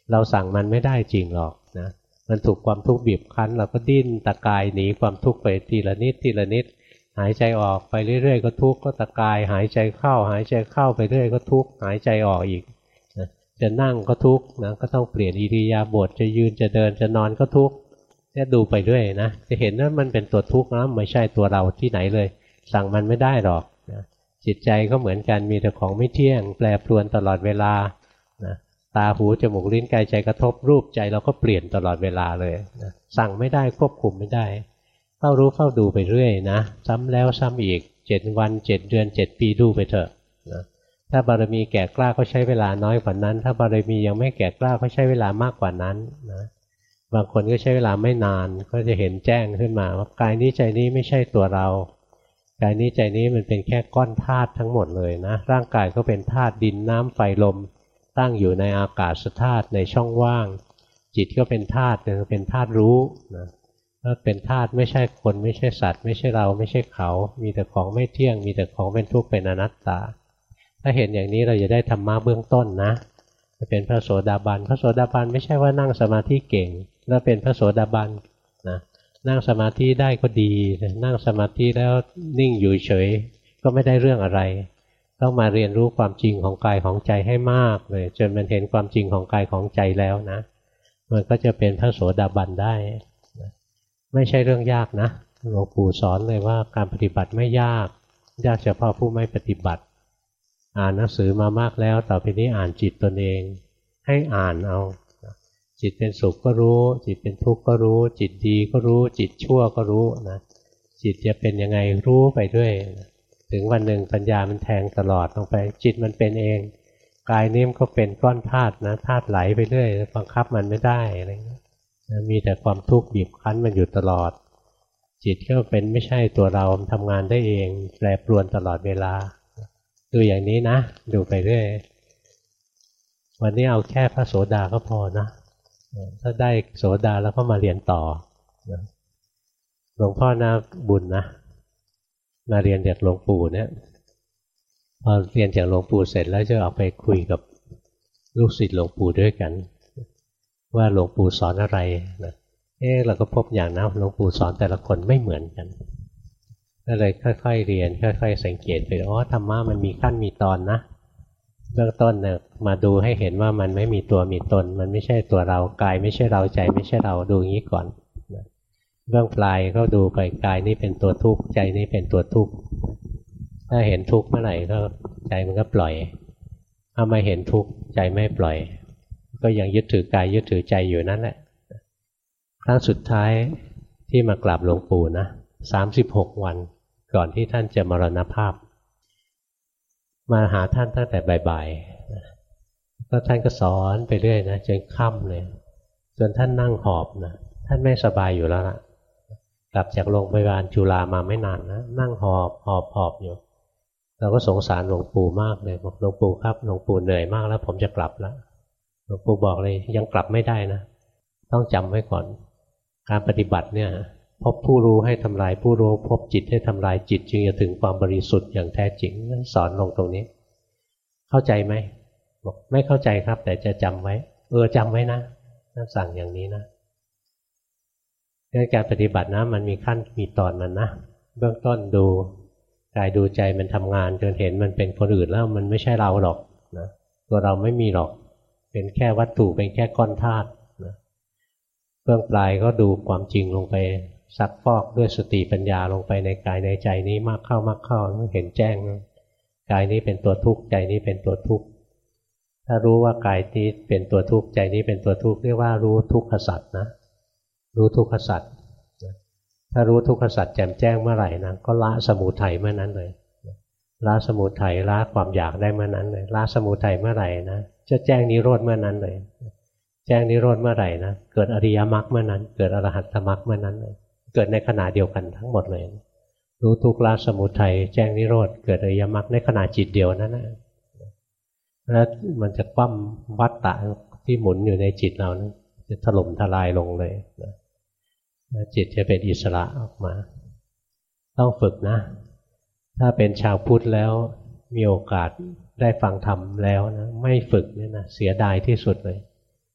เราสั่งมันไม่ได้จริงหรอกนะมันถูกความทุกข์บีบคั้นเราก็ดิ้นตะกายหนีความทุกข์ไปทีละนิดทีละนิดหายใจออกไปเรื่อยๆก็ทุกข์ก็ตะกายหายใจเข้าหายใจเข้าไปเรื่อยก็ทุกข์หายใจออกอีกนะจะนั่งก็ทุกข์นะก็ต้องเปลี่ยนอิริยาบถจะยืนจะเดินจะนอนก็ทุกข์เนี่ยดูไปด้วยนะจะเห็นว่ามันเป็นตัวทุกข์นะไม่ใช่ตัวเราที่ไหนเลยสั่งมันไม่ได้หรอกนะจิตใจก็เหมือนกันมีแต่ของไม่เที่ยงแปรปรวนตลอดเวลานะตาหูจมูกลิ้นกายใจกระทบรูปใจเราก็เปลี่ยนตลอดเวลาเลยนะสั่งไม่ได้ควบคุมไม่ได้เฝ้ารู้เฝ้าดูไปเรื่อยนะซ้ำแล้วซ้ำอีกเจ็ดวันเจ็ดเดือนเจ็ดปีดูไปเถอะนะถ้าบารมีแก่กล้าก็ใช้เวลาน้อยกว่านั้นถ้าบารมียังไม่แก่กล้าก็ใช้เวลามากกว่านั้นนะบางคนก็ใช้เวลาไม่นานก็จะเห็นแจ้งขึ้นมาว่ากายนี้ใจนี้ไม่ใช่ตัวเรากายนี้ใจนี้มันเป็นแค่ก้อนธาตุทั้งหมดเลยนะร่างกายก็เป็นธาตุดินน้ำไฟลมตั้งอยู่ในอากาศธาตุในช่องว่างจิตก็เป็นธาตุเป็นธาตุรู้นะถ้าเป็นธาตุไม่ใช่คนไม่ใช่สัตว์ไม่ใช่เราไม่ใช่เขามีแต่ของไม่เที่ยงมีแต่ของเป็นทุกข์เป็นอนัตตาถ้าเห็นอย่างนี้เราจะได้ธรรมะเบื้องต้นนะจะเป็นพระโสดาบันพระโสดาบันไม่ใช่ว่านั่งสมาธิเก่งแล้วเป็นพระโสดาบันนะนั่งสมาธิได้ก็ดีนั่งสมาธิแล้วนิ่งอยู่เฉยก็ไม่ได้เรื่องอะไรต้องมาเรียนรู้ความจริงของกายของใจให้มากเลยจนมันเห็นความจริงของกายของใจแล้วนะมันก็จะเป็นพระโสดาบันได้ไม่ใช่เรื่องยากนะหลวงปู่สอนเลยว่าการปฏิบัติไม่ยากยากเฉพาะผู้ไม่ปฏิบัติอ่านหนังสือมามากแล้วต่อไปนี้อ่านจิตตนเองให้อ่านเอาจิตเป็นสุขก็รู้จิตเป็นทุกข์ก็รู้จิตดีก็รู้จิตชั่วก็รู้นะจิตจะเป็นยังไงรู้ไปด้วยถึงวันหนึ่งปัญญามันแทงตลอดลงไปจิตมันเป็นเองกายนี้มันก็เป็นก้อนธาตุนะธาตุไหลไปเรื่อยบังคับมันไม่ได้อะไรเงี้ยมีแต่ความทุกข์บีบคั้นมันอยู่ตลอดจิตก็เป็นไม่ใช่ตัวเราทำงานได้เองแปรปรวนตลอดเวลาดูอย่างนี้นะดูไปเรื่อยวันนี้เอาแค่พระโสดาก็พอนะถ้าได้โสดาแล้วก็มาเรียนต่อหลวงพ่อนะบุญนะมาเรียนจากหลวงปู่เนี่ยพอเรียนจากหลวงปู่เสร็จแล้วจะเอาไปคุยกับลูกศิษย์หลวงปู่ด้วยกันว่าหลวงปู่สอนอะไรนะเอ๊ะเราก็พบอย่างนะหลวงปู่สอนแต่ละคนไม่เหมือนกันก็เลยค่อยๆเรียนค่อยๆสังเกตไปอ๋อธรรมะมันมีขั้นมีตอนนะเบื้องต้นเนี่ยมาดูให้เห็นว่ามันไม่มีตัวมีตนมันไม่ใช่ตัวเรากายไม่ใช่เราใจไม่ใช่เราดูอย่างนี้ก่อนเบื้องปลายก็ดูไปกายนี้เป็นตัวทุกข์ใจนี้เป็นตัวทุกข์ถ้าเห็นทุกข์เมื่อไหร่ก็ใจมันก็ปล่อยถ้าไม่เห็นทุกข์ใจไม่ปล่อยก็ยังยึดถือกายยึดถือใจอยู่นั่นแหละครั้งสุดท้ายที่มากราบหลวงปู่นะสามสิบหกวันก่อนที่ท่านจะมรณภาพมาหาท่านตั้งแต่บ่ายๆก็ท่านก็สอนไปเรื่อยนะจนค่ำเลยจนท่านนั่งหอบนะท่านไม่สบายอยู่แล้วล่ะกลับจากโรงพยาบาลจุฬามาไม่นานนะนั่งหอบหอบหอบอยู่เราก็สงสารหลวงปู่มากเลยบอกหลวงปู่ครับหลวงปู่เหนื่อยมากแล้วผมจะกลับแล้วหลวงปู่บอกเลยยังกลับไม่ได้นะต้องจำไว้ก่อนการปฏิบัติเนี่ยพบผู้รู้ให้ทำลายผู้รู้พบจิตให้ทำลายจิตจึงจะถึงความบริสุทธิ์อย่างแท้จริงนั่นสอนลงตรงนี้เข้าใจไหมบอกไม่เข้าใจครับแต่จะจำไว้เออจำไว้นะท่านสั่งอย่างนี้นะเรื่องการปฏิบัตินะมันมีขั้นมีตอนมันนะเบื้องต้นดูกายดูใจมันทำงานจนเห็นมันเป็นคนอื่นแล้วมันไม่ใช่เราหรอกนะตัวเราไม่มีหรอกเป็นแค่วัตถุเป็นแค่ก้อนธาตุนะเบื้องปลายก็ดูความจริงลงไปซักฟอกด้วยสติปัญญาลงไปในกายในใจนี้มากเข้ามากเข้าเห็นแจ้งกายนี้เป็นตัวทุกข์ใจนี้เป็นตัวทุกข์ถ้ารู้ว่ากายนี้เป็นตัวทุกข์ใจนี้เป็นตัวทุกข์เรียกว่ารู้ทุกขสัจนะรู้ทุกขสัจถ้ารู้ทุกขสัจแจ่มแจ้งเมื่อไหร่นะก็ละสมุทัยเมื่อนั้นเลยละสมุทัยละความอยากได้เมื่อนั้นเลยละสมุทัยเมื่อไหร่นะจะแจ้งนิโรธเมื่อนั้นเลยแจ้งนิโรธเมื่อไหร่นะเกิดอริยมรรคเมื่อนั้นเกิดอรหัตตมรรคเมื่อนั้นเลยเกิดในขณะเดียวกันทั้งหมดเลยรู้ทุกข์ละสมุทัยแจ้งนิโรธเกิดอริยมรรคในขณะจิตเดียวนั้นนะแล้วมันจะคว่ำวัฏฏะที่หมุนอยู่ในจิตเรานะจะถล่มทลายลงเลยนะจิตจะเป็นอิสระออกมาต้องฝึกนะถ้าเป็นชาวพุทธแล้วมีโอกาสได้ฟังธรรมแล้วนะไม่ฝึกเนี่ยนะเสียดายที่สุดเลย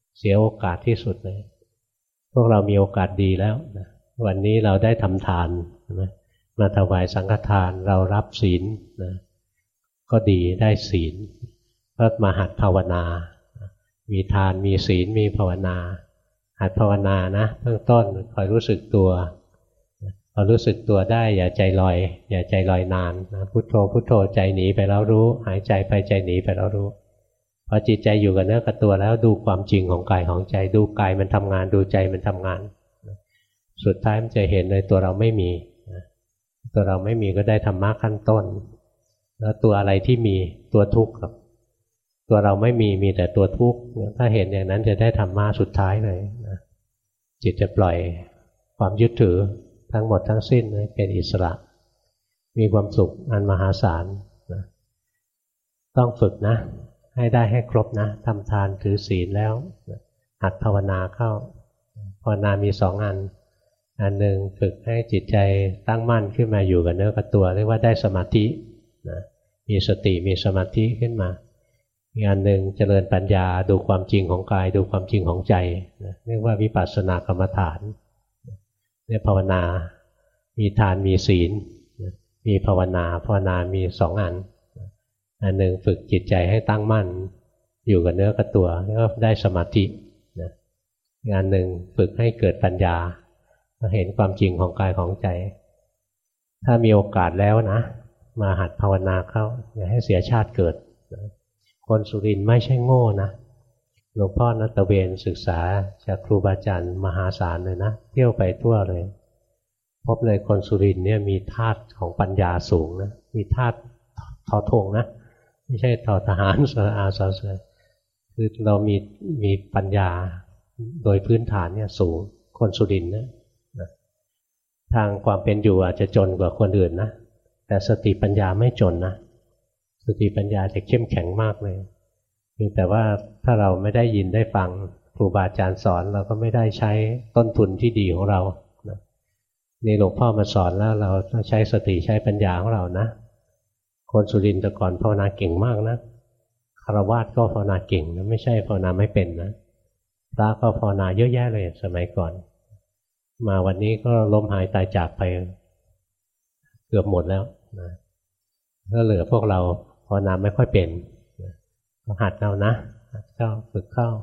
เสียโอกาสที่สุดเลยพวกเรามีโอกาสดีแล้วนะวันนี้เราได้ทำทานนะมาถวายสังฆทานเรารับศีลนะก็ดีได้ศีลก็มาหัดภาวนามีทานมีศีลมีภาวนาหัดภาวนานะเบื้องต้นคอยรู้สึกตัวพอรู้สึกตัวได้อย่าใจลอยอย่าใจลอยนานนะพุทโธพุทโธใจหนีไปแล้วรู้หายใจไปใจหนีไปแล้วรู้พอจิตใจอยู่กับเนื้อกับตัวแล้วดูความจริงของกายของใจดูกายมันทำงานดูใจมันทำงานสุดท้ายมันจะเห็นเลยตัวเราไม่มีตัวเราไม่มีก็ได้ธรรมะขั้นต้นแล้วตัวอะไรที่มีตัวทุกข์ครับตัวเราไม่มีมีแต่ตัวทุกข์ถ้าเห็นอย่างนั้นจะได้ธรรมะสุดท้ายเลยนะจิตจะปล่อยความยึดถือทั้งหมดทั้งสิ้นเป็นอิสระมีความสุขอันมหาศาลนะต้องฝึกนะให้ได้ให้ครบนะทำทานถือศีลแล้วหัดภาวนาเข้าภาวนามีสองอันอันหนึ่งฝึกให้จิตใจตั้งมั่นขึ้นมาอยู่กับเนื้อกับตัวเรียกว่าได้สมาธินะมีสติมีสมาธิขึ้นมาอีกอันหนึ่งเจริญปัญญาดูความจริงของกายดูความจริงของใจนะเรียกว่าวิปัสสนากรรมฐานเนี่ยภาวนามีทานมีศีลมีภาวนาภาวนามีสองอันอันหนึ่งฝึกจิตใจให้ตั้งมั่นอยู่กับเนื้อกับตัวแล้วก็ได้สมาธินะงานหนึ่งฝึกให้เกิดปัญญาเห็นความจริงของกายของใจถ้ามีโอกาสแล้วนะมาหัดภาวนาเข้าอย่าให้เสียชาติเกิดนะคนสุรินทร์ไม่ใช่โง่นะหลวงพ่อณตะเวนศึกษาจากครูบาอาจารย์มหาศาลเลยนะเที่ยวไปทั่วเลยพบเลยคนสุรินทร์เนี่ยมีธาตุของปัญญาสูงนะมีธาตุทอธงนะไม่ใช่ทอทหารสระอาสาเสือคือเรามีมีปัญญาโดยพื้นฐานเนี่ยสูงคนสุรินทร์นะทางความเป็นอยู่อาจจะจนกว่าคนอื่นนะแต่สติปัญญาไม่จนนะสติปัญญาจะเข้มแข็งมากเลยเพียงแต่ว่าถ้าเราไม่ได้ยินได้ฟังครูบาอาจารย์สอนเราก็ไม่ได้ใช้ต้นทุนที่ดีของเรานี่หลวงพ่อมาสอนแล้วเราต้องใช้สติใช้ปัญญาของเรานะคนสุรินทร์แต่ก่อนภาวนาเก่งมากนะฆราวาสก็ภาวนาเก่งนะไม่ใช่ภาวนาไม่เป็นนะพระก็ภาวนาเยอะแยะเลยสมัยก่อนมาวันนี้ก็ล้มหายตายจากไปเกือบหมดแล้วนะก็เหลือพวกเราภาวนาไม่ค่อยเป็นก็หัดเอานะหัดเข้าฝึกเข้า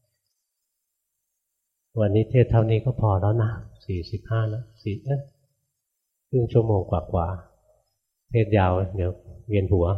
วันนี้เทศเท่านี้ก็พอแล้วนะสี่สิบห้านะสี่เอ๊ะครึ่งชั่วโมงกว่าๆเทศยาวเดี๋ยวเวียนหัว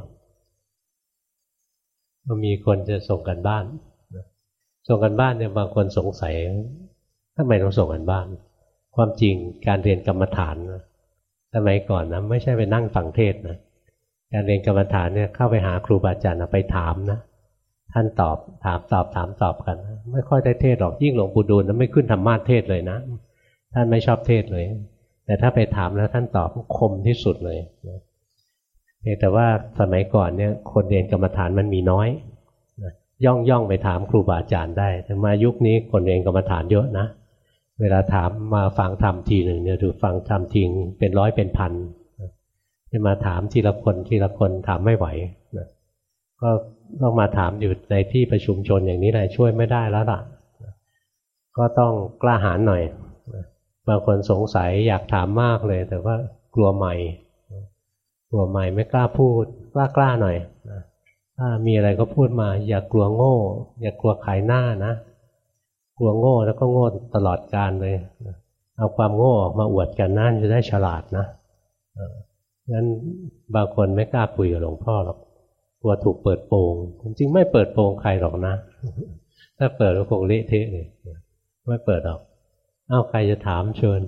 ก็มีคนจะส่งกันบ้านส่งกันบ้านเนี่ยบางคนสงสัยทำไมต้องส่งกันบ้านความจริงการเรียนกรรมฐานสมัยก่อนนะไม่ใช่ไปนั่งฟังเทศนะการเรียนกรรมฐานเนี่ยเข้าไปหาครูบาอาจารย์ไปถามนะท่านตอบถามตอบถามตอบกันไม่ค่อยได้เทศหรอกยิ่งหลวงปู่ดูลนะไม่ขึ้นธรรมาสเทศเลยนะท่านไม่ชอบเทศเลยแต่ถ้าไปถามแล้วท่านตอบคมที่สุดเลยแต่ว่าสมัยก่อนเนี่ยคนเรียนกรรมฐานมันมีน้อยย่องย่องไปถามครูบาอาจารย์ได้แต่มายุคนี้คนเรียนกรรมฐานเยอะนะเวลาถามมาฟังธรรมทีหนึ่งเนี่ยดูฟังธรรมทีเป็นร้อยเป็นพันจะมาถามทีละคนทีละคนถามไม่ไหวนะก็ต้องมาถามอยู่ในที่ประชุมชนอย่างนี้แหละช่วยไม่ได้แล้วล่ะก็ต้องกล้าหาญหน่อยบางคนสงสัยอยากถามมากเลยแต่ว่ากลัวใหม่กลัวใหม่ไม่กล้าพูดกล้ากล้าหน่อยถ้ามีอะไรก็พูดมาอย่ากลัวโง่อย่ากลัวขายหน้านะกลัวโง่แล้วก็โง่ตลอดกาลเลยเอาความโง่ออกมาอวดกันนั่นจะได้ฉลาดนะงั้นบางคนไม่กล้าคุยกับหลวงพ่อหรอกกลัวถูกเปิดโปงจริงไม่เปิดโปงใครหรอกนะถ้าเปิดก็คงเละเทะเลยไม่เปิดหรอกเอ้าใครจะถามเชิญ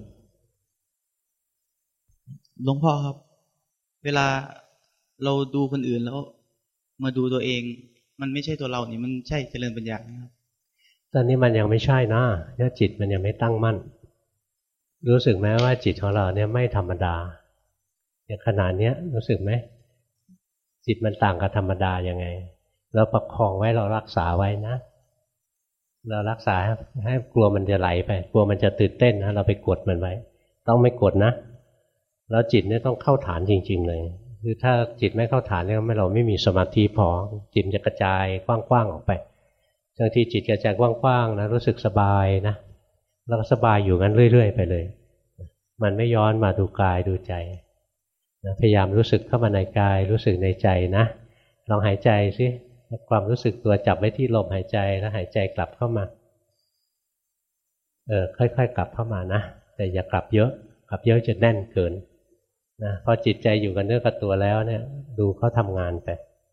หลวงพ่อครับเวลาเราดูคนอื่นแล้วมาดูตัวเองมันไม่ใช่ตัวเรานี่มันใช่เจริญปัญญาไหมครับตอนนี้มันยังไม่ใช่นะเพราะจิตมันยังไม่ตั้งมั่นรู้สึกไหมว่าจิตของเราเนี่ยไม่ธรรมดาอย่างขนาดนี้รู้สึกไหมจิตมันต่างกับธรรมดายังไงเราประคองไว้เรารักษาไว้นะเรารักษาให้กลัวมันจะไหลไปกลัวมันจะตื่นเต้นนะเราไปกดมันไว้ต้องไม่กดนะแล้วจิตเนี่ยต้องเข้าฐานจริงๆเลยคือถ้าจิตไม่เข้าฐานเนี่ยเราไม่มีสมาธิพอจิตจะกระจายกว้างๆออกไปบางทีจิตกระจายกว้างๆนะรู้สึกสบายนะแล้วก็สบายอยู่งั้นเรื่อยๆไปเลยมันไม่ย้อนมาดูกายดูใจนะพยายามรู้สึกเข้ามาในกายรู้สึกในใจนะลองหายใจสิความรู้สึกตัวจับไว้ที่ลมหายใจแล้วหายใจกลับเข้ามาเออค่อยๆกลับเข้ามานะแต่อย่ากลับเยอะกลับเยอะจะแน่นเกินนะพอจิตใจอยู่กับเนื้อกับตัวแล้วเนี่ยดูเขาทำงานไป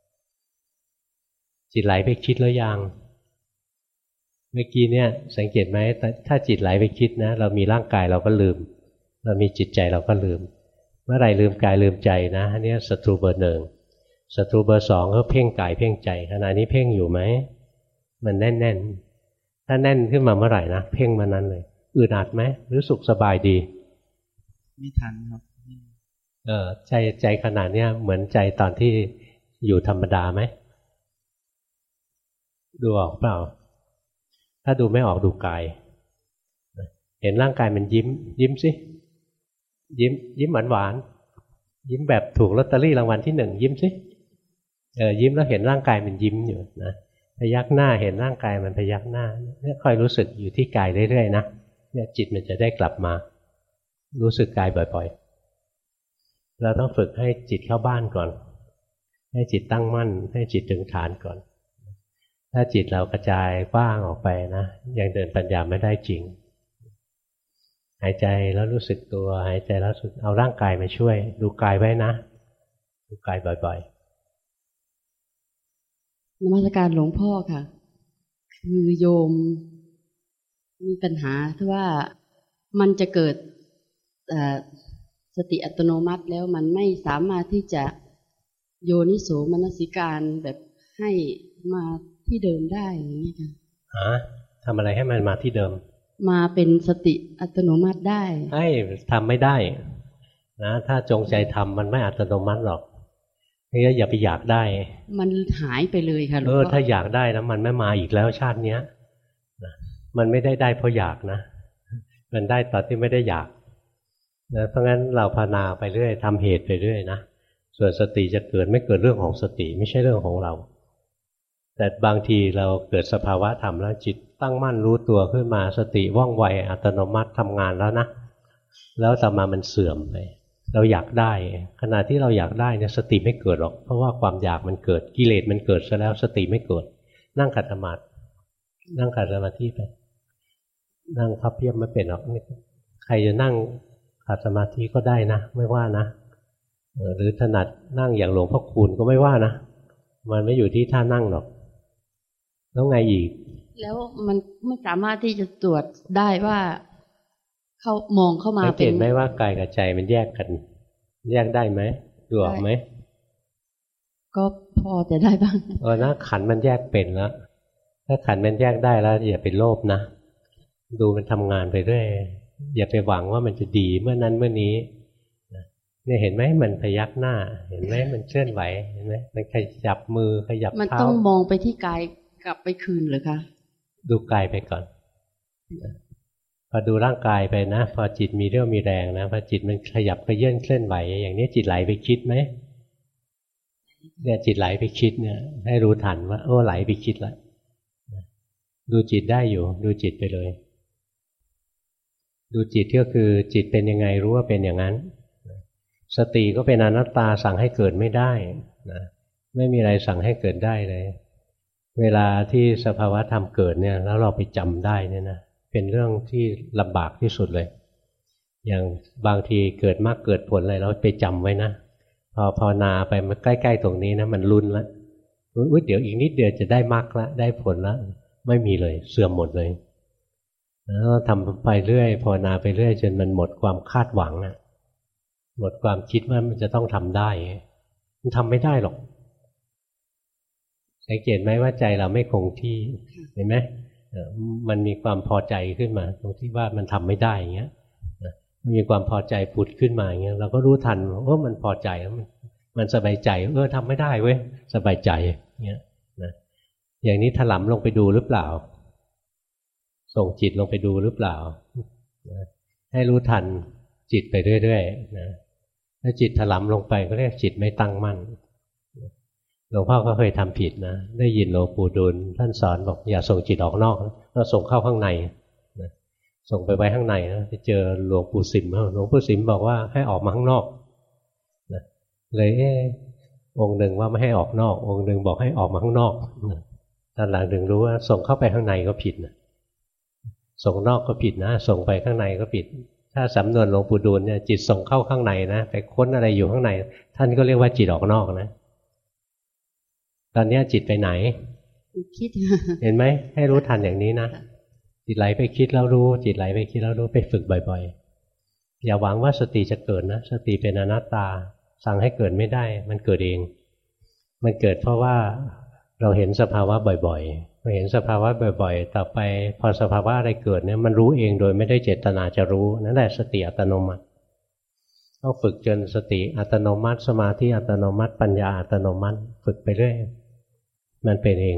จิตไหลไปคิดแล้วยังเมื่อกี้เนี่ยสังเกตไหมถ้าจิตไหลไปคิดนะเรามีร่างกายเราก็ลืมเรามีจิตใจเราก็ลืมเมื่อไหร่ลืมกายลืมใจนะอันนี้ศัตรูเบอร์หนึ่งศัตรูเบอร์สองก็เพ่งกายเพ่งใจขณะนี้เพ่งอยู่ไหมมันแน่นๆถ้าแน่นขึ้นมาเมื่อไหร่นะเพ่งมานั้นเลยอึดอัดไหมหรือสุขสบายดีไม่ทันครับเออใจใจขนาดเนี้ยเหมือนใจตอนที่อยู่ธรรมดาไหมดูออกเปล่าถ้าดูไม่ออกดูกายเห็นร่างกายมันยิ้มยิ้มสิยิ้มยิ้มหวานหวานยิ้มแบบถูกลอตเตอรี่รางวัลที่หนึ่งยิ้มสิเออยิ้มแล้วเห็นร่างกายมันยิ้มอยู่นะพยักหน้าเห็นร่างกายมันพยักหน้าเนี่ยคอยรู้สึกอยู่ที่กายเรื่อยๆนะเนี่ยจิตมันจะได้กลับมารู้สึกกายบ่อยๆเราต้องฝึกให้จิตเข้าบ้านก่อนให้จิตตั้งมั่นให้จิตถึงฐานก่อนถ้าจิตเรากระจายกว้างออกไปนะยังเดินปัญญาไม่ได้จริงหายใจแล้วรู้สึกตัวหายใจแล้วรู้สึกเอาร่างกายมาช่วยดูกายไว้นะดูกายบ่อยๆนมัสการหลวงพ่อค่ะคือโยมมีปัญหาที่ว่ามันจะเกิดสติอัตโนมัติแล้วมันไม่สามารถที่จะโยนิโสมนสิการแบบให้มาที่เดิมได้อย่างนี้ค่ะฮะทำอะไรให้มันมาที่เดิมมาเป็นสติอัตโนมัติได้ให้ทำไม่ได้นะถ้าจงใจทำมันไม่อัตโนมัติหรอกนี่อย่าไปอยากได้มันหายไปเลยค่ะหลวงพ่อเออถ้าอยากได้นะมันไม่มาอีกแล้วชาติเนี้ยนะมันไม่ได้ได้เพราะอยากนะมันได้ตอนที่ไม่ได้อยากนะเพราะงั้นเราภาวนาไปเรื่อยทำเหตุไปเรื่อยนะส่วนสติจะเกิดไม่เกิดเรื่องของสติไม่ใช่เรื่องของเราแต่บางทีเราเกิดสภาวะธรรมแล้วจิตตั้งมั่นรู้ตัวขึ้นมาสติว่องไวอัตโนมัติทำงานแล้วนะแล้วต่อมามันเสื่อมไปเราอยากได้ขณะที่เราอยากได้เนี่ยสติไม่เกิดหรอกเพราะว่าความอยากมันเกิดกิเลสมันเกิดซะแล้วสติไม่เกิดนั่งขัดสมาธินั่งขัดสมาธิไปนั่งพับเพียบไม่เป็นหรอกใครจะนั่งขัดสมาธิก็ได้นะไม่ว่านะหรือถนัดนั่งอย่างหลวงพ่อคูณก็ไม่ว่านะมันไม่อยู่ที่ท่านั่งหรอกแล้วไงอีกแล้วมันไม่สามารถที่จะตรวจได้ว่าเขามองเข้ามาเป็นเห็นไหมว่ากายกับใจมันแยกกันแยกได้ไหมดูออกไหมก็พอจะได้บ้างเออนะขันมันแยกเป็นแล้วถ้าขันมันแยกได้แล้วอย่าไปโลภนะดูมันทำงานไปเรื่อยอย่าไปหวังว่ามันจะดีเมื่อนั้นเมื่อนี้เนี่ยเห็นไหมมันพยักหน้าเห็นไหมมันเคลื่อนไหวเห็นไหมมันขยับมือขยับเท้ามันต้องมองไปที่กายกลับไปคืนหรือคะดูกายไปก่อนพอดูร่างกายไปนะพอจิตมีเรี่ยวมีแรงนะพอจิตมันขยับขยื่นเคลื่อนไหวอย่างนี้จิตไหลไปคิดไหมเนี่ยจิตไหลไปคิดเนี่ยให้รู้ทันว่าโอ้ไหลไปคิดแล้วดูจิตได้อยู่ดูจิตไปเลยดูจิตก็คือจิตเป็นยังไงรู้ว่าเป็นอย่างนั้นสติก็เป็นอนัตตาสั่งให้เกิดไม่ได้นะไม่มีอะไรสั่งให้เกิดได้เลยเวลาที่สภาวะธรรมเกิดเนี่ยแล้วเราไปจำได้เนี่ยนะเป็นเรื่องที่ลำบากที่สุดเลยอย่างบางทีเกิดมากเกิดผลอะไรเราไปจำไว้นะพอภาวนาไปมันใกล้ๆตรงนี้นะมันลุ้นละอุ๊ยเดี๋ยวอีกนิดเดียวจะได้มรรคละได้ผลละไม่มีเลยเสื่อมหมดเลยแล้วทำไปเรื่อยภาวนาไปเรื่อยจนมันหมดความคาดหวังนะหมดความคิดว่ามันจะต้องทำได้มันทำไม่ได้หรอกสังเกตไหมว่าใจเราไม่คงที่เห็นไหมมันมีความพอใจขึ้นมาตรงที่ว่ามันทำไม่ได้อย่างเงี้ยมันมีความพอใจผุดขึ้นมาอย่างเงี้ยเราก็รู้ทันว่ามันพอใจแล้วมันมันสบายใจเออทำไม่ได้เว้ยสบายใจเงี้ยนะอย่างนี้ถลำลงไปดูหรือเปล่าส่งจิตลงไปดูหรือเปล่าให้รู้ทันจิตไปเรื่อยๆนะถ้าจิตถลำลงไปก็เรียกจิตไม่ตั้งมั่นหลวงพ่อก็เคยทำผิดนะได้ยินหลวงปู่ดูลท่านสอนบอกอย่าส่งจิตออกนอกเราส่งเข้าข้างในนะส่งไปไว้ข้างในนะไปเจอหลวงปู่สิมหลวงปู่สิมบอกว่าให้ออกมาข้างนอกนะเลยเออองค์หนึ่งว่าไม่ให้ออกนอกองค์หนึ่งบอกให้ออกมาข้างนอกตอนหลังถึงรู้ว่าส่งเข้าไปข้างในก็ผิดนะส่งนอกก็ผิดนะส่งไปข้างในก็ผิดถ้าสำนวนหลวงปู่ดูลเนี่ยจิตส่งเข้าข้างในนะไปค้นอะไรอยู่ข้างในท่านก็เรียกว่าจิตออกนอกนะตอนนี้จิตไปไหนคิดเห็นไหมให้รู้ทันอย่างนี้นะจิตไหลไปคิดแล้วรู้จิตไหลไปคิดแล้วรู้ไปฝึกบ่อยๆอย่าหวังว่าสติจะเกิดนะสติเป็นอนัตตาสั่งให้เกิดไม่ได้มันเกิดเองมันเกิดเพราะว่าเราเห็นสภาวะบ่อยๆพอเห็นสภาวะบ่อยๆต่อไปพอสภาวะอะไรเกิดเนี่ยมันรู้เองโดยไม่ได้เจตนาจะรู้นั่นแหละสติอัตโนมัติต้องฝึกจนสติอัตโนมัติสมาธิอัตโนมัติปัญญาอัตโนมัติฝึกไปเรื่อยมันเป็นเอง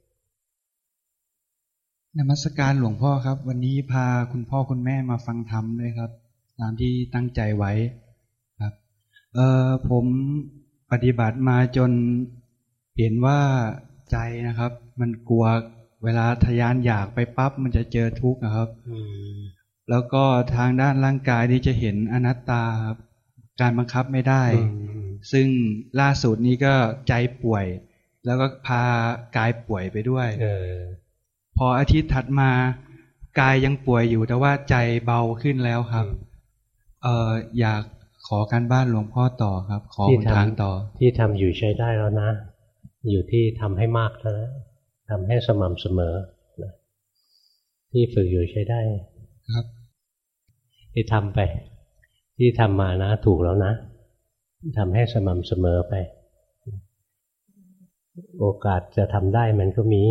นมัสการหลวงพ่อครับวันนี้พาคุณพ่อคุณแม่มาฟังธรรมด้วยครับตามที่ตั้งใจไว้ครับเอ่อผมปฏิบัติมาจนเห็นว่าใจนะครับมันกลัวเวลาทะยานอยากไปปั๊บมันจะเจอทุกข์นะครับแล้วก็ทางด้านร่างกายที่จะเห็นอนัตตาครับการบังคับไม่ได้ซึ่งล่าสุดนี้ก็ใจป่วยแล้วก็พากายป่วยไปด้วยพออาทิตย์ถัดมากายยังป่วยอยู่แต่ว่าใจเบาขึ้นแล้วครับเอ่ออยากขอการบ้านหลวงพ่อต่อครับขอหนทางต่อที่ทำอยู่ใช้ได้แล้วนะอยู่ที่ทำให้มากแล้วนะทำให้สม่ำเสมอนะที่ฝึกอยู่ใช้ได้ครับที่ทำไปที่ทำมานะถูกแล้วนะทำให้สม่ำเสมอไปโอกาสจะทำได้มันก็มี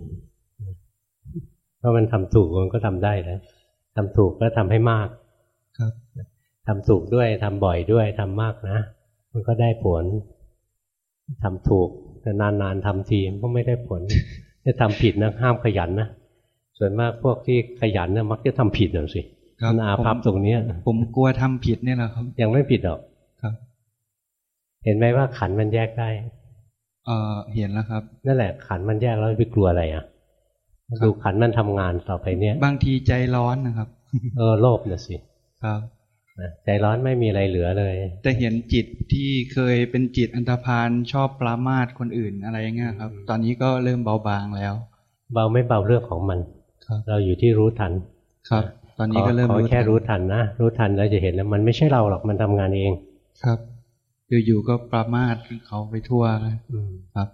เพราะมันทำถูกมันก็ทำได้แล้วทำถูกก็ทำให้มากครับทำถูกด้วยทำบ่อยด้วยทำมากนะมันก็ได้ผลทำถูกแต่นานๆทำทีมันก็ไม่ได้ผลถ้าทำผิดนะห้ามขยันนะส่วนมากพวกที่ขยันเนี่ยมักจะทำผิดหน่อยสิมันอาภัพตรงนี้ผมกลัวทำผิดเนี่ยแหละครับยังไม่ผิดหรอกครับเห็นไหมว่าขันมันแยกได้เออเห็นแล้วครับนั่นแหละขันมันแยกแล้วไปกลัวอะไรอ่ะดูขันมันทำงานต่อไปเนี้ยบางทีใจร้อนนะครับเออโลภน่ะสิครับใจร้อนไม่มีอะไรเหลือเลยแต่เห็นจิตที่เคยเป็นจิตอันธพาลชอบปรามาสคนอื่นอะไรอย่างเงี้ยครับตอนนี้ก็เริ่มเบาบางแล้วเบาไม่เบาเรื่องของมันเราอยู่ที่รู้ทันครับตอนนี้ก็เริ่มรู้แค่รู้ทันนะรู้ทันแล้วจะเห็นแล้วมันไม่ใช่เราหรอกมันทำงานเองครับอยู่ๆก็ปรามาสเขาไปทั่วนะครับ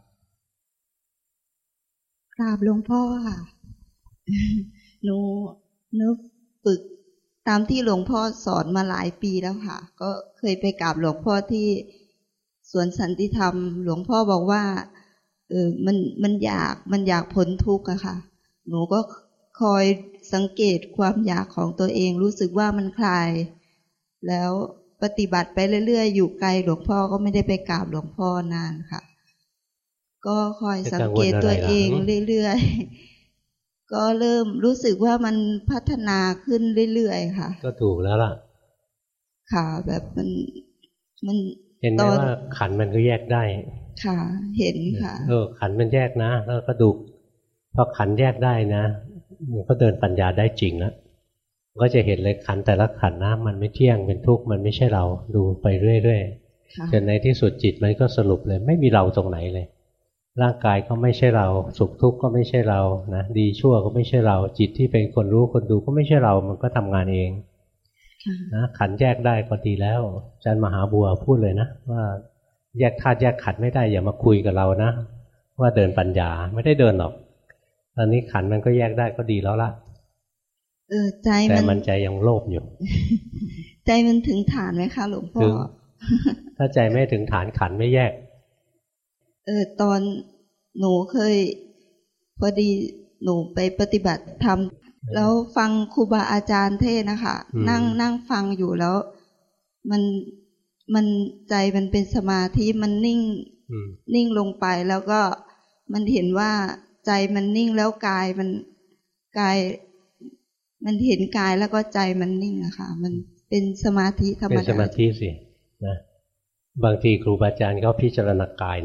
กราบหลวงพ่อค่ะหนูนึกฝึกตามที่หลวงพ่อสอนมาหลายปีแล้วค่ะก็เคยไปกราบหลวงพ่อที่สวนสันติธรรมหลวงพ่อบอกว่าเออมันมันอยากมันอยากพ้นทุกข์อะค่ะหนูก็คอยสังเกตความอยากของตัวเองรู้สึกว่ามันคลายแล้วปฏิบัติไปเรื่อยๆอยู่ไกลหลวงพ่อก็ไม่ได้ไปกราบหลวงพ่อนานค่ะก็คอยสังเกตตัวเองเรื่อยๆก็เริ่มรู้สึกว่ามันพัฒนาขึ้นเรื่อยๆค่ะก็ถูกแล้วล่ะค่ะแบบมันมันเห็นไหมว่าขันมันก็แยกได้ค่ะเห็นค่ะเออขันมันแยกนะแล้วก็ดูพอขันแยกได้นะมันก็เดินปัญญาได้จริงแล้วก็จะเห็นเลยขันแต่ละขันนะมันไม่เที่ยงเป็นทุกข์มันไม่ใช่เราดูไปเรื่อยๆจนในที่สุดจิตมันก็สรุปเลยไม่มีเราตรงไหนเลยร่างกายก็ไม่ใช่เราสุขทุกข์ก็ไม่ใช่เรานะดีชั่วก็ไม่ใช่เราจิตที่เป็นคนรู้คนดูก็ไม่ใช่เรามันก็ทำงานเองนะขันแยกได้ก็ดีแล้วอาจารย์มหาบัวพูดเลยนะว่าแยกธาตุแยกขันไม่ได้อย่ามาคุยกับเรานะว่าเดินปัญญาไม่ได้เดินหรอกตอนนี้ขันมันก็แยกได้ก็ดีแล้วล่ะเออใจมันแต่มันใจยังโลภอยู่ใจมันถึงฐานไหมคะหลวงพ่อถ้าใจไม่ถึงฐานขันไม่แยกเออตอนหนูเคยพอดีหนูไปปฏิบัติธรรมแล้วฟังครูบาอาจารย์เทศนะคะนั่งนั่งฟังอยู่แล้วมันมันใจมันเป็นสมาธิมันนิ่งนิ่งลงไปแล้วก็มันเห็นว่าใจมันนิ่งแล้วกายมันกายมันเห็นกายแล้วก็ใจมันนิ่งอะค่ะมันเป็นสมาธิธรรมดาเป็นสมาธิสินะบางทีครูบาอาจารย์เขาพิจารณากายนะ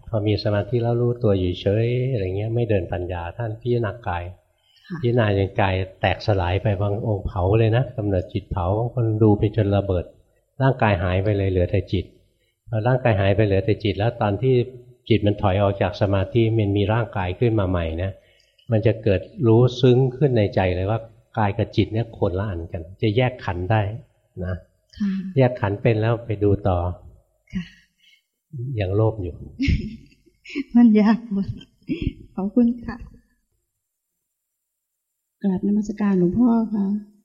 พอมีสมาธิแล้วรู้ตัวอยู่เฉยอะไรเงี้ยไม่เดินปัญญาท่านพิจารณากายพิจารณาจนกายแตกสลายไปบางองค์เผาเลยนะกำเนิดจิตเผาบางคนดูไปจนระเบิดร่างกายหายไปเลยเหลือแต่จิตพอร่างกายหายไปเหลือแต่จิตแล้วตอนที่จิตมันถอยออกจากสมาธิมันมีร่างกายขึ้นมาใหม่นะมันจะเกิดรู้ซึ้งขึ้นในใจเลยว่ากายกับจิตเนี่ยคนละอันกันจะแยกขันธ์ได้นะแยกขันธ์เป็นแล้วไปดูต่อยังโลภอยู่มันยากหมดขอบคุณค่ะกราบนมัสการหลวงพ่อค่ะ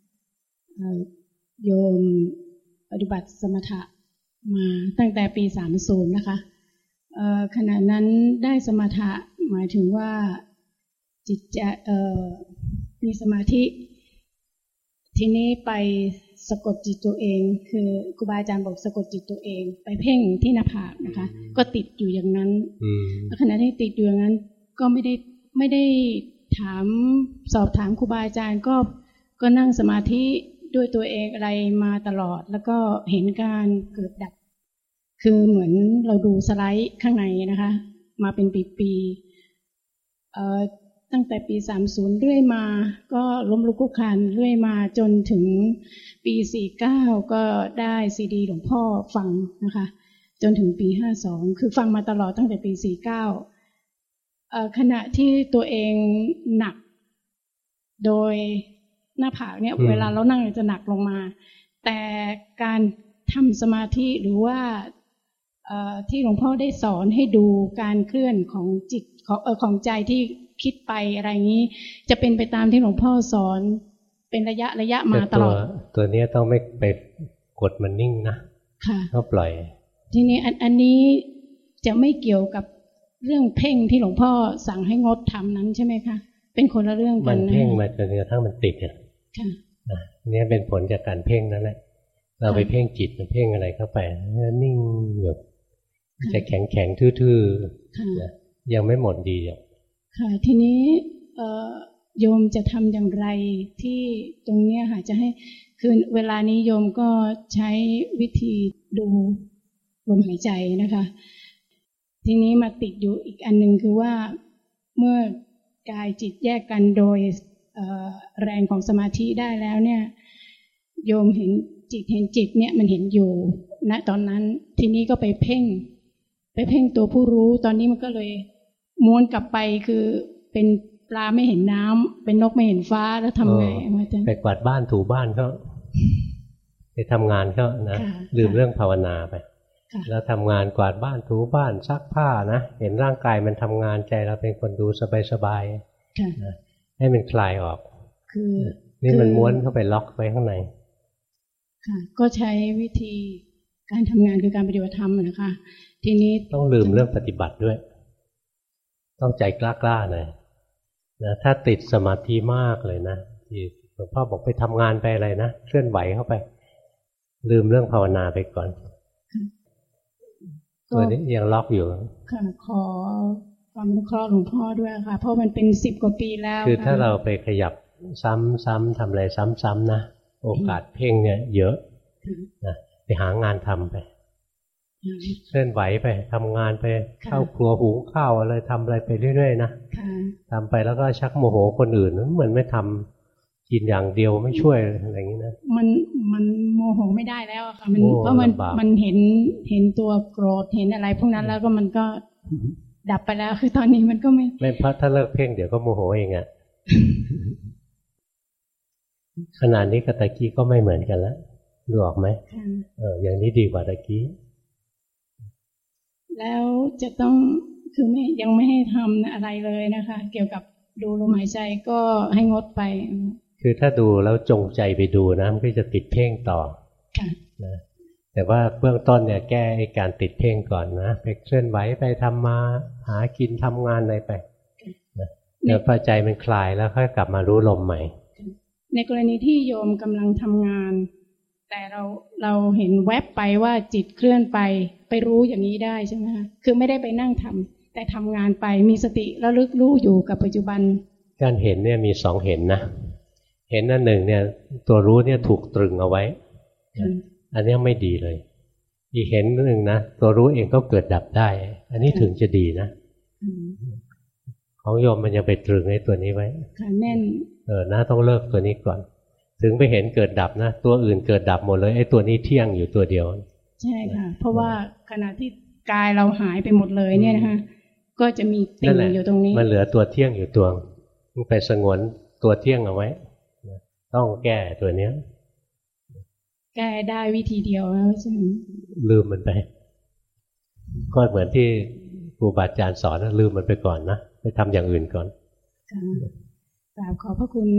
โยมปฏิบัติสมถะมาตั้งแต่ปีสามสิบนะคะขณะนั้นได้สมถะหมายถึงว่าจิตจะมีสมาธิทีนี้ไปสะกดจิตตัวเองคือครูบาอาจารย์บอกสะกดจิตตัวเองไปเพ่งที่หน้าผากนะคะก็ติดอยู่อย่างนั้นขณะที่ติดอยู่อย่างนั้นก็ไม่ได้ไม่ได้ถามสอบถามครูบาอาจารย์ก็ก็นั่งสมาธิด้วยตัวเองอะไรมาตลอดแล้วก็เห็นการเกิดดับคือเหมือนเราดูสไลด์ข้างในนะคะมาเป็นปีๆเอ่อตั้งแต่ปีสามสิบเรื่อยมาก็ล้มลุกคลุกคลานเรื่อยมาจนถึงปีสี่สิบเก้าก็ได้ซีดีหลวงพ่อฟังนะคะจนถึงปีห้าสิบสองคือฟังมาตลอดตั้งแต่ปีสี่สิบเก้าเอ่อขณะที่ตัวเองหนักโดยหน้าผากเนี่ยเวลาเรานั่งจะหนักลงมาแต่การทำสมาธิหรือว่าเอ่อที่หลวงพ่อได้สอนให้ดูการเคลื่อนของจิตของเอ่อของใจที่คิดไปอะไรงี้จะเป็นไปตามที่หลวงพ่อสอนเป็นระยะระยะมาตลอดตัวนี้ต้องไม่ไปกดมันนิ่งนะค่ะต้องปล่อยทีนี้อันอันนี้จะไม่เกี่ยวกับเรื่องเพ่งที่หลวงพ่อสั่งให้งดทำนั้นใช่ไหมคะเป็นคนละเรื่องกันนะมันเพ่งมาจนกระทั่งมันติดเนี่ยค่ะนี่เป็นผลจากการเพ่งนั่นแหละเราไปเพ่งจิตเพ่งอะไรเข้าไปนิ่งแบบจะแข็งแข็งทื่อๆยังไม่หมดดีหรอกค่ะทีนี้โยมจะทำอย่างไรที่ตรงเนี้ยค่ะจะให้คือเวลานี้โยมก็ใช้วิธีดูลมหายใจนะคะทีนี้มาติดอยู่อีกอันนึงคือว่าเมื่อกายจิตแยกกันโดยแรงของสมาธิได้แล้วเนี่ยโยมเห็นจิตเห็นจิตเนี่ยมันเห็นอยู่ณตอนนั้นทีนี้ก็ไปเพ่งไปเพ่งตัวผู้รู้ตอนนี้มันก็เลยม้วนกลับไปคือเป็นปลาไม่เห็นน้ำเป็นนกไม่เห็นฟ้าแล้วทำไงอาจารย์ไปกวาดบ้านถูบ้านเขาไปทำงานเขานะลืมเรื่องภาวนาไปแล้วทำงานกวาดบ้านถูบ้านซักผ้านะเห็นร่างกายมันทำงานใจเราเป็นคนดูสบายๆนะให้มันคลายออกคือนี่มันม้วนเข้าไปล็อกไว้ข้างในค่ะก็ใช้วิธีการทำงานคือการปฏิบัติธรรมนะคะทีนี้ต้องลืมเรื่องปฏิบัติด้วยต้องใจกล้าๆหน่อยนะถ้าติดสมาธิมากเลยนะที่หลวงพ่อบอกไปทำงานไปอะไรนะเคลื่อนไหวเข้าไปลืมเรื่องภาวนาไปก่อนตัวนี้ยังล็อกอยู่ค่ะขอความอนุเคราะห์หลวงพ่อด้วยค่ะเพราะมันเป็นสิบกว่าปีแล้วคือถ้าเราไปขยับซ้ำๆทำอะไรซ้ำๆนะโอกาสเพ่งเนี่ยเยอะนะไปหางานทำไปเคลื่อนไหวไปทำงานไปเข้าครัวหุงข้าวอะไรทำอะไรไปเรื่อยๆนะทำไปแล้วก็ชักโมโหคนอื่นเหมือนไม่ทำกินอย่างเดียวไม่ช่วยอะไรอย่างนี้นะมันมันโมโหไม่ได้แล้วค่ะมันเพราะมันมันเห็นเห็นตัวโกรธเห็นอะไรพวกนั้นแล้วก็มันก็ดับไปแล้วคือตอนนี้มันก็ไม่ไม่เพราะถ้าเลิกเพ่งเดี๋ยวก็โมโหเองอ่ะขนาดนี้กับตะกี้ก็ไม่เหมือนกันแล้วดูออกไหมเอออย่างนี้ดีกว่าตะกี้แล้วจะต้องคือไม่ยังไม่ให้ทำอะไรเลยนะคะเกี่ยวกับดูลมหายใจก็ให้งดไปคือถ้าดูแล้วจงใจไปดูนะมันก็จะติดเพ่งต่อนะแต่ว่าเบื้องต้นเนี่ยแก้การติดเพ่งก่อนนะไปเคลื่อนไหวไปทำมาหากินทำงานอะไรไปนะเดี๋ยวพอใจมันคลายแล้วค่อยกลับมารู้ลมใหม่ในกรณีที่โยมกำลังทำงานแต่เราเราเห็นแวบไปว่าจิตเคลื่อนไปไปรู้อย่างนี้ได้ใช่ไหมคะคือไม่ได้ไปนั่งทำแต่ทำงานไปมีสติระลึกรู้อยู่กับปัจจุบันการเห็นเนี่ยมีสองเห็นนะเห็นอันหนึ่งเนี่ยตัวรู้เนี่ยถูกตรึงเอาไว้อันนี้ไม่ดีเลยอีกเห็นหนึ่งนะตัวรู้เองก็เกิดดับได้อันนี้ถึงจะดีนะของโยมมันยังไปตรึงไอ้ตัวนี้ไว้ค่ะแน่นเออนะต้องเลิกตัวนี้ก่อนถึงไปเห็นเกิดดับนะตัวอื่นเกิดดับหมดเลยไอ้ตัวนี้เที่ยงอยู่ตัวเดียวใช่ค่ะเพราะว่าขณะที่กายเราหายไปหมดเลยเนี่ยนะคะก็จะมีติ่งอยู่ตรงนี้มันเหลือตัวเที่ยงอยู่ตัวมันไปสงวนตัวเที่ยงเอาไว้ต้องแก้ตัวเนี้ยแก้ได้วิธีเดียวแล้วใช่ไหมลืมมันไปก็เหมือนที่ครูบาอาจารย์สอนนะลืมมันไปก่อนนะไปทำอย่างอื่นก่อนกราบขอบพระคุณ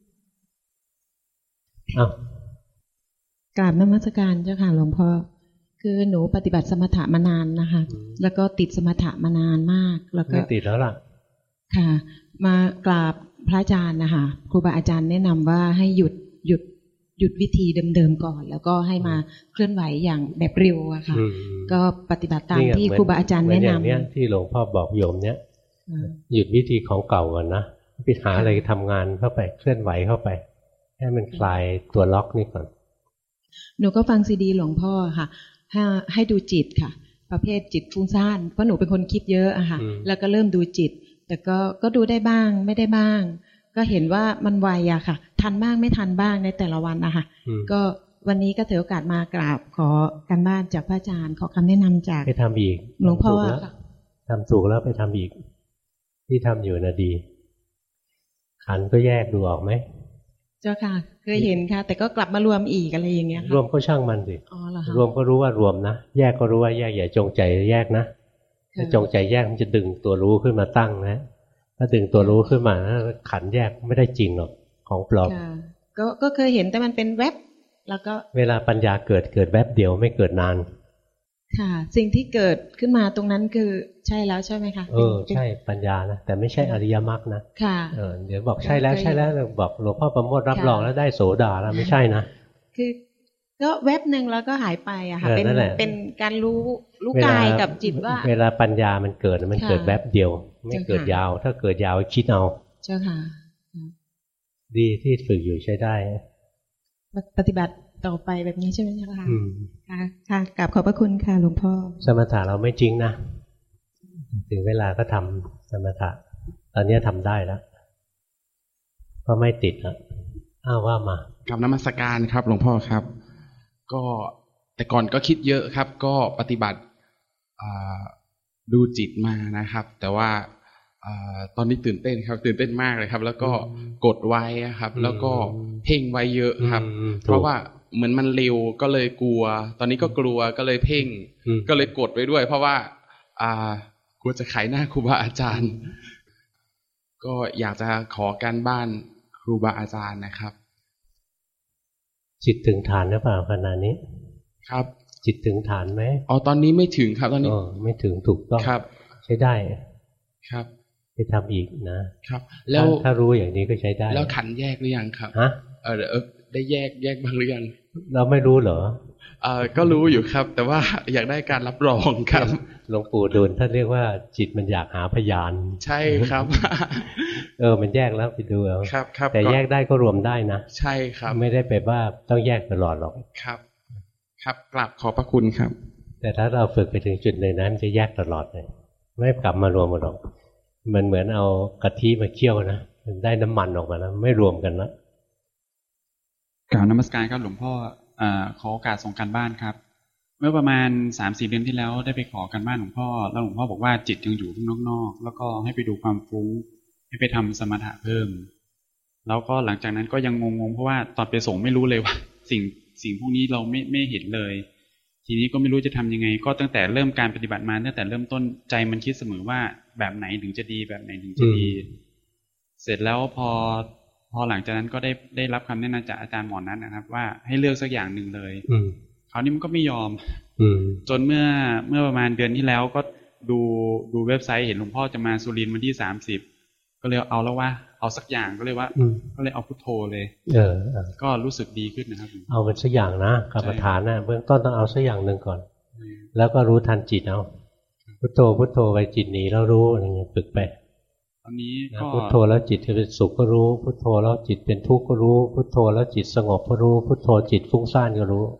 อ้าวกราบนมัสการเจ้าค่ะหลวงพ่อคือหนูปฏิบัติสมถะมานานนะคะแล้วก็ติดสมถะมานานมากแล้วก็ติดแล้วล่ะค่ะมากราบพระอาจารย์นะคะครูบาอาจารย์แนะนำว่าให้หยุดหยุดหยุดวิธีเดิมๆก่อนแล้วก็ให้มาเคลื่อนไหวอย่างแบบเร็วอะค่ะก็ปฏิบัติตามที่ครูบาอาจารย์แนะนำเนี่ยที่หลวงพ่อบอกโยมเนี่ยหยุดวิธีของเก่าก่อนนะไปหาอะไรทำงานเข้าไปเคลื่อนไหวเข้าไปให้มันคลายตัวล็อกนี่ก่อนหนูก็ฟังซีดีหลวงพ่อค่ะให้ให้ดูจิตค่ะประเภทจิตฟุ้งซ่านเพราะหนูเป็นคนคิดเยอะอะค่ะแล้วก็เริ่มดูจิตแต่ก็ก็ดูได้บ้างไม่ได้บ้างก็เห็นว่ามันไวอะค่ะทันบ้างไม่ทันบ้างในแต่ละวันนะคะก็วันนี้ก็ถือโอกาสมากราบขอการบ้านจากพระอาจารย์ขอคำแนะนำจากไปทำอีกหลวงพ่อค่ะทำถูกแล้วไปทำอีกที่ทำอยู่น่ะดีขันก็แยกดูออกไหมเจ้าค่ะเคยเห็นค่ะแต่ก็กลับมารวมอีกอะไรอย่างเงี้ยรวมก็ช่างมันสิรวมก็รู้ว่ารวมนะแยกก็รู้ว่าแยกอย่าจงใจแยกนะถ้าจงใจแยกมันจะดึงตัวรู้ขึ้นมาตั้งนะถ้าดึงตัวรู้ขึ้นมาขันแยกไม่ได้จริงหรอกของปลอมก็ก็เคยเห็นแต่มันเป็นแวบแล้วก็เวลาปัญญาเกิดเกิดแวบเดียวไม่เกิดนานค่ะสิ่งที่เกิดขึ้นมาตรงนั้นคือใช่แล้วใช่ไหมคะเออใช่ปัญญานะแต่ไม่ใช่อริยมรรคนะค่ะเออเดี๋ยวบอกใช่แล้วใช่แล้วบอกหลวงพ่อประโมทรับรองแล้วได้โสดาแล้วไม่ใช่นะคือก็แวบหนึ่งแล้วก็หายไปอะค่ะเป็นเป็นการรู้รู้กายกับจิตว่าเวลาปัญญามันเกิดมันเกิดแวบเดียวไม่เกิดยาวถ้าเกิดยาวคิดเอาเจ้าค่ะดีที่ฝึกอยู่ใช้ได้ปฏิบัติต่อไปแบบนี้ใช่ไหมคะค่ะค่ะกราบขอบพระคุณค่ะหลวงพ่อสมถะเราไม่จริงนะถึงเวลาก็ทำสมถะตอนนี้ทำได้แล้วก็ไม่ติดแล้วอ้าวว่ามากับนมัสการครับหลวงพ่อครับก็แต่ก่อนก็คิดเยอะครับก็ปฏิบัติดูจิตมานะครับแต่ว่าตอนนี้ตื่นเต้นครับตื่นเต้นมากเลยครับแล้วก็กดไว้ครับแล้วก็เพ่งไว้เยอะครับเพราะว่าเหมือนมันเร็วก็เลยกลัวตอนนี้ก็กลัวก็เลยเพ่งก็เลยกดไว้ด้วยเพราะว่าอ่ากลัวจะขายหน้าครูบาอาจารย์ก็อยากจะขอการบ้านครูบาอาจารย์นะครับจิตถึงฐานหรือเปล่าขณะนี้ครับจิตถึงฐานไหมอ๋อตอนนี้ไม่ถึงครับตอนนี้ไม่ถึงถูกต้องครับใช้ได้ครับไปทำอีกนะครับแล้วถ้ารู้อย่างนี้ก็ใช้ได้แล้วขันแยกหรือยังครับฮะเออได้แยกแยกบ้างหรือยังเราไม่รู้เหรอเออก็รู้อยู่ครับแต่ว่าอยากได้การรับรองครับหลวงปู่ดูลท่านเรียกว่าจิตมันอยากหาพยานใช่ครับเออมันแยกแล้วไปดูเอาครับครับแต่แยกได้ก็รวมได้นะใช่ครับไม่ได้แปลว่าต้องแยกตลอดหรอกครับครับกราบขอบพระคุณครับแต่ถ้าเราฝึกไปถึงจุดหนึ่งนั้นจะแยกตลอดเลยไม่กลับมารวมกันหรอกมันเหมือนเอากะทิมาเคี่ยวนะมันได้น้ำมันออกมาแล้วไม่รวมกันนะกราบนมัสการครับหลวงพ่อขอโอกาสส่งการบ้านครับเมื่อประมาณสามสี่เดือนที่แล้วได้ไปขอการบ้านหลวงพ่อแล้วหลวงพ่อบอกว่าจิตยังอยู่ข้างนอกๆแล้วก็ให้ไปดูความฟุ้งให้ไปทำสมถะเพิ่มแล้วก็หลังจากนั้นก็ยังงงๆเพราะว่าตอนไปส่งไม่รู้เลยว่าสิ่งสิ่งพวกนี้เราไม่ไม่เห็นเลยทีนี้ก็ไม่รู้จะทำยังไงก็ตั้งแต่เริ่มการปฏิบัติมาตั้งแต่เริ่มต้นใจมันคิดเสมอว่าแบบไหนถึงจะดีแบบไหนถึงจะดีเสร็จแล้วพอพอหลังจากนั้นก็ได้ได้รับคำแนะนำจากอาจารย์หมอนั้นนะครับว่าให้เลือกสักอย่างหนึ่งเลยคราวนี้มันก็ไม่ยอมจนเมื่อเมื่อประมาณเดือนที่แล้วก็ดูดูเว็บไซต์เห็นหลวงพ่อจะมาสุรินทร์วันที่สามสิบก็เลยเอาแล้วว่าเอาสักอย่างก็เลยว่าก็เลยเอาพุทโธเลยเออก็รู้สึกดีขึ้นนะครับเอาเป็นสักอย่างนะกรรมฐานนะเบื้องต้นต้องเอาสักอย่างหนึ่งก่อนแล้วก็รู้ทันจิตเอาพุทโธพุทโธไปจิตหนีแล้วรู้อะไรเงี้ยฝึกไปตอนนี้ก็พุทโธแล้วจิตจะเป็นสุขก็รู้พุทโธแล้วจิตเป็นทุกข์ก็รู้พุทโธแล้วจิตสงบก็รู้พุทโธจิตฟุ้งซ่านก็รู้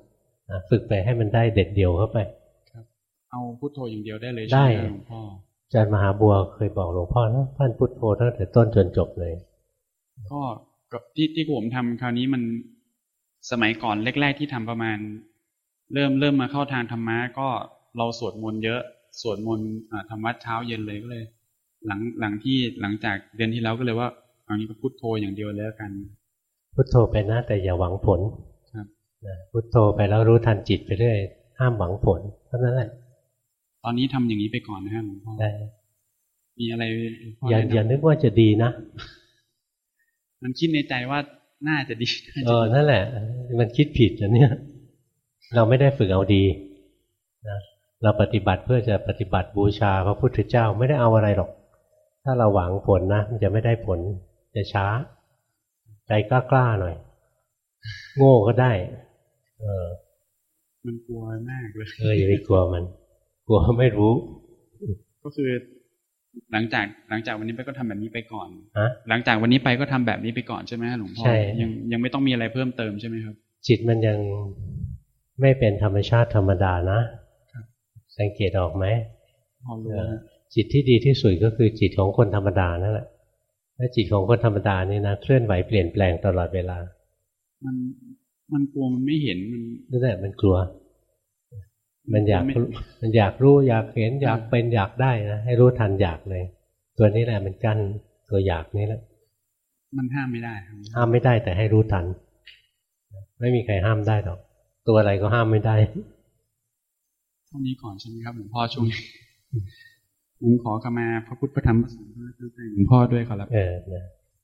ฝึกไปให้มันได้เด็ดเดี่ยวเข้าไปครับเอาพุทโธอย่างเดียวได้เลยใช่ไหมหลวงพ่ออาจารย์มหาบัวเคยบอกหลวงพ่อนะท่านพุทโธตั้งแต่ต้นจนจบเลยก็ที่ที่ผมทำคราวนี้มันสมัยก่อนแรกๆที่ทำประมาณเริ่มเริ่มมาเข้าทางธรรมะก็เราสวดมนต์เยอะสวดมนต์ทำวัดเช้าเย็นเลยก็เลยหลังหลังที่หลังจากเดือนที่แล้วก็เลยว่าเอานี้ก็พุทโธอย่างเดียวแล้วกันพุทโธไปนะแต่อย่าหวังผลครับพุทโธไปแล้วรู้ทันจิตไปเรื่อยห้ามหวังผลเท่านั้นแหละตอนนี้ทำอย่างนี้ไปก่อนนะครับหลวงพ่อได้มีอะไรอย่าอย่านึกว่าจะดีนะมันคิดในใจว่าน่าจะดีเออนั่นแหละมันคิดผิดนะเนี่ยเราไม่ได้ฝึกเอาดีนะเราปฏิบัติเพื่อจะปฏิบัติบูชาพระพุทธเจ้าไม่ได้เอาอะไรหรอกถ้าเราหวังผลนะมันจะไม่ได้ผลจะช้าใจกล้าๆหน่อยโง่ก็ได้เออมันกลัวมากเลยเอออย่าไปกลัวมันกลัวไม่รู้ก็คือหลังจากหลังจากวันนี้ไปก็ทำแบบนี้ไปก่อนหลังจากวันนี้ไปก็ทำแบบนี้ไปก่อนใช่ไหมหลวงพ่อยังยังไม่ต้องมีอะไรเพิ่มเติมใช่ไหมครับจิตมันยังไม่เป็นธรรมชาติธรรมดานะสังเกตออกไหมจิตที่ดีที่สุดก็คือจิตของคนธรรมดานั่นแหละและจิตของคนธรรมดานี่นะเคลื่อนไหวเปลี่ยนแปลงตลอดเวลามันมันกลัวมันไม่เห็นมันนั่นแหละมันกลัวมันอยากมันอยากรู้อยากเห็นอยากเป็นอยากได้นะให้รู้ทันอยากเลยตัวนี้แหละมันกั้นตัวอยากนี้แหละมันห้ามไม่ได้ห้ามไม่ได้แต่ให้รู้ทันไม่มีใครห้ามได้หรอกตัวอะไรก็ห้ามไม่ได้เท่านี้ก่อนใช่ไหมครับหลวงพ่อช่วงผมขอกมาพระพุทธพระธรรมพระสงฆ์หลวงพ่อด้วยขอรับเออนะ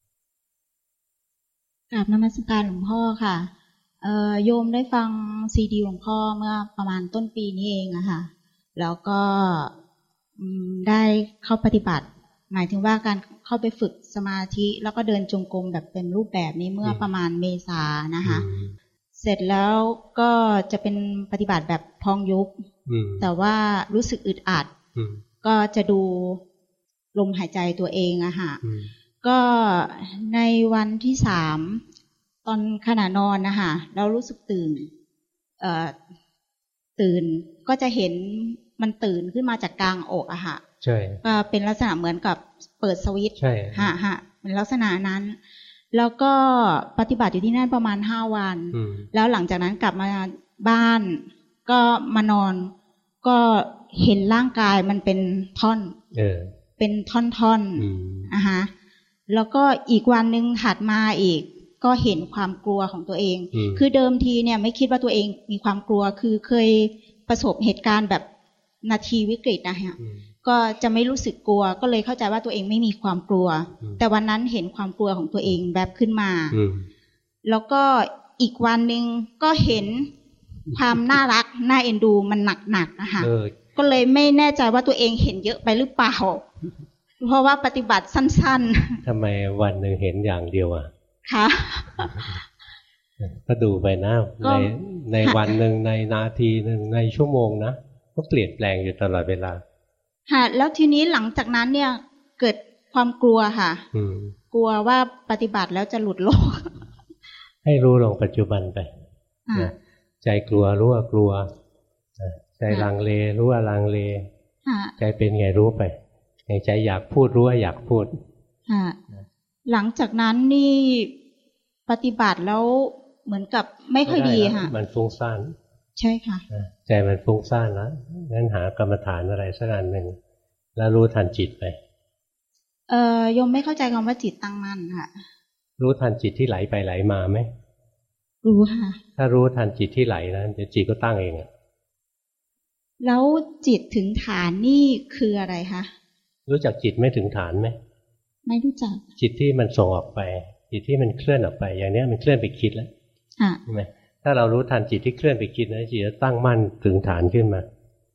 กราบนมัสการหลวงพ่อค่ะเอ่อโยมได้ฟังซีดีหลวงพ่อเมื่อประมาณต้นปีนี้เองอะค่ะแล้วก็ได้เข้าปฏิบัติหมายถึงว่าการเข้าไปฝึกสมาธิแล้วก็เดินจงกรมแบบเป็นรูปแบบนี้เมื่อประมาณเมษานะคะเสร็จแล้วก็จะเป็นปฏิบัติแบบพองยุบแต่ว่ารู้สึกอึดอัดก็จะดูลมหายใจตัวเองอะค่ะก็ในวันที่สามตอนขณะนอนนะคะเรารู้สึกตื่นเอ่อตื่นก็จะเห็นมันตื่นขึ้นมาจากกลางอกอะค่ะใช่ก็เป็นลักษณะเหมือนกับเปิดสวิตช์ใช่ฮะฮะเป็นลักษณะนั้นแล้วก็ปฏิบัติอยู่ที่นั่นประมาณห้าวันแล้วหลังจากนั้นกลับมาบ้านก็มานอนก็เห็นร่างกายมันเป็นท่อนเออเป็นท่อนๆอ่ะฮะแล้วก็อีกวันนึงถัดมาอีกก็เห็นความกลัวของตัวเองคือเดิมทีเนี่ยไม่คิดว่าตัวเองมีความกลัวคือเคยประสบเหตุการณ์แบบนาทีวิกฤตนะฮะก็จะไม่รู้สึกกลัวก็เลยเข้าใจว่าตัวเองไม่มีความกลัวแต่วันนั้นเห็นความกลัวของตัวเองแบบขึ้นมาแล้วก็อีกวันนึงก็เห็นความน่ารักน่าเอ็นดูมันหนักๆนะคะก็เลยไม่แน่ใจว่าตัวเองเห็นเยอะไปหรือเปล่าเพราะว่าปฏิบัติสั้นๆทำไมวันหนึ่งเห็นอย่างเดียวอ่ะค่ะก็ดูไปนะในในวันหนึ่งในนาทีหนึ่งในชั่วโมงนะก็เปลี่ยนแปลงอยู่ตลอดเวลาค่ะแล้วทีนี้หลังจากนั้นเนี่ยเกิดความกลัวค่ะกลัวว่าปฏิบัติแล้วจะหลุดโลกให้รู้ลงปัจจุบันไปใจกลัวรู้ว่ากลัวใจลังเลรู้ว่าลังเลใจเป็นไงรู้ไปใจอยากพูดรู้ว่าอยากพูดหลังจากนั้นนี่ปฏิบัติแล้วเหมือนกับไม่ค่อยดีค่ะมันฟุ้งซ่านใช่ค่ะใจมันฟุ้งซ่านแล้วงั้นหากรรมฐานอะไรสักอันหนึ่งแล้วรู้ทันจิตไปเอ่อโยมไม่เข้าใจคำว่าจิตตั้งมั่นค่ะรู้ทันจิตที่ไหลไปไหลมาไหมรู้ค่ะถ้ารู้ทันจิตที่ไหลแล้วเดี๋ยวจิตก็ตั้งเองอ่ะแล้วจิตถึงฐานนี่คืออะไรคะรู้จักจิตไม่ถึงฐานไหมไม่รู้จักจิตที่มันส่งออกไปจิตที่มันเคลื่อนออกไปอย่างนี้มันเคลื่อนไปคิดแล้วใช่ไหมถ้าเรารู้ทันจิตที่เคลื่อนไปคิดนะจิตจะตั้งมั่นถึงฐานขึ้นมา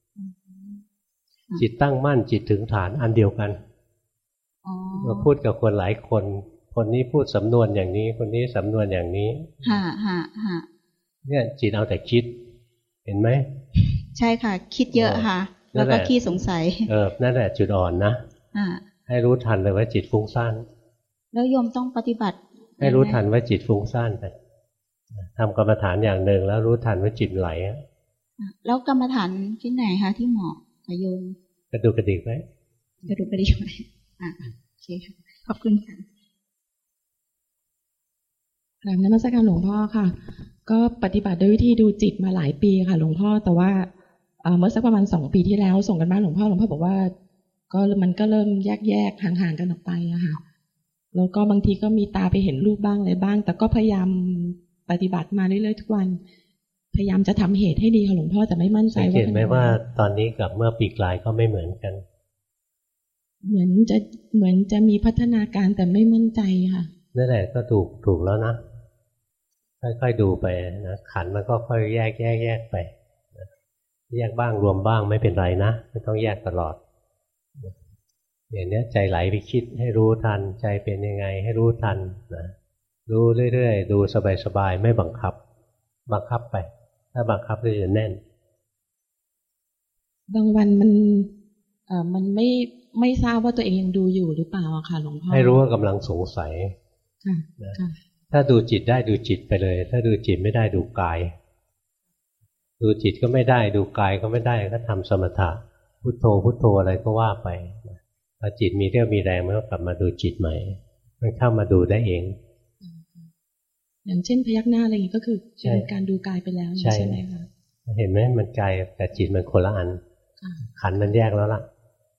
จิตตั้งมั่นจิตถึงฐานอันเดียวกันเราพูดกับคนหลายคนคนนี้พูดสำนวนอย่างนี้คนนี้สำนวนอย่างนี้ฮะฮะฮะเนี่ยจิตเอาแต่คิดเห็นไหมใช่ค่ะคิดเยอะค่ะแล้วก็ขี้สงสัยเออนั่นแหละจุดอ่อนนะให้รู้ทันเลยว่าจิตฟุ้งซ่านแล้วโยมต้องปฏิบัติให้รู้ทันว่าจิตฟุ้งซ่านไปทำกรรมฐานอย่างหนึ่งแล้วรู้ทันว่าจิตไหลแล้วกรรมฐานที่ไหนคะที่เหมาะกับโยมกระดูกกระดิกไหมกระดูกกระดิกไหมอ่าโอเคค่ะขอบคุณค่ะกราบนมัสการหลวงพ่อค่ะก็ปฏิบัติด้วยวิธีดูจิตมาหลายปีค่ะหลวงพ่อแต่ว่าเมื่อสักประมาณสองปีที่แล้วส่งกันบ้านหลวงพ่อหลวงพ่อบอกว่าก็มันก็เริ่มแยกแยกห่างๆกันออกไปอะค่ะแล้วก็บางทีก็มีตาไปเห็นรูปบ้างอะไรบ้างแต่ก็พยายามปฏิบัติมาเรื่อยๆทุกวันพยายามจะทำเหตุให้ดีค่ะหลวงพ่อแต่ไม่มั่นใจว่าเห็นไหมว่าตอนนี้กับเมื่อปีกลายก็ไม่เหมือนกันเหมือนจะเหมือนจะมีพัฒนาการแต่ไม่มั่นใจค่ะนั่นแหละก็ถูกถูกแล้วนะค่อยๆดูไปนะขันมันก็ค่อยแยกแยกแยกไปแยกบ้างรวมบ้างไม่เป็นไรนะไม่ต้องแยกตลอดอย่างนี้ใจไหลไปคิดให้รู้ทันใจเป็นยังไงให้รู้ทันนะรู้เรื่อยๆดูสบายๆไม่บังคับบังคับไปถ้าบังคับก็จะแน่นบางวันมันเอ่อมันไม่ไม่ทราบว่าตัวเองยังดูอยู่หรือเปล่าค่ะหลวงพ่อให้รู้ว่ากำลังสงสัยค่ะค่ะถ้าดูจิตได้ดูจิตไปเลยถ้าดูจิตไม่ได้ดูกายดูจิตก็ไม่ได้ดูกายก็ไม่ได้ก็ทำสมถะพุทโธพุทโธอะไรก็ว่าไปพอจิตมีเรี่ยวมีแรงมันก็กลับมาดูจิตใหม่มันเข้ามาดูได้เองอย่างเช่นพยักหน้าอะไรอย่างนี้ก็คือเป็นการดูกายไปแล้วใช่ไหมคะเห็นไหมมันกายแต่จิตมันคนละอันขันมันแยกแล้วล่ะ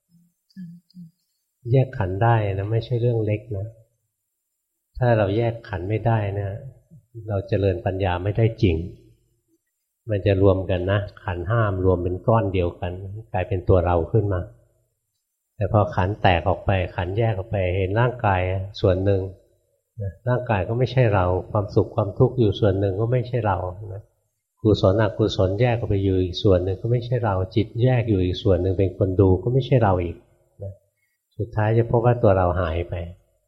แยกขันได้นะไม่ใช่เรื่องเล็กนะถ้าเราแยกขันไม่ได้นะเราเจริญปัญญาไม่ได้จริงมันจะรวมกันนะขันห้ามรวมเป็นก้อนเดียวกันกลายเป็นตัวเราขึ้นมาแต่พอขันแตกออกไปขันแยกออกไปเห็นร่างกายส่วนหนึ่งร่างกายก็ไม่ใช่เราความสุขความทุกข์อยู่ส่วนหนึ่งก็ไม่ใช่เรานะกุศลอกุศลแยกออกไปอยู่อีกส่วนหนึ่งก็ไม่ใช่เราจิตแยกอยู่อีกส่วนหนึ่งเป็นคนดูก็ไม่ใช่เราอีกนะสุดท้ายจะพบว่าตัวเราหายไป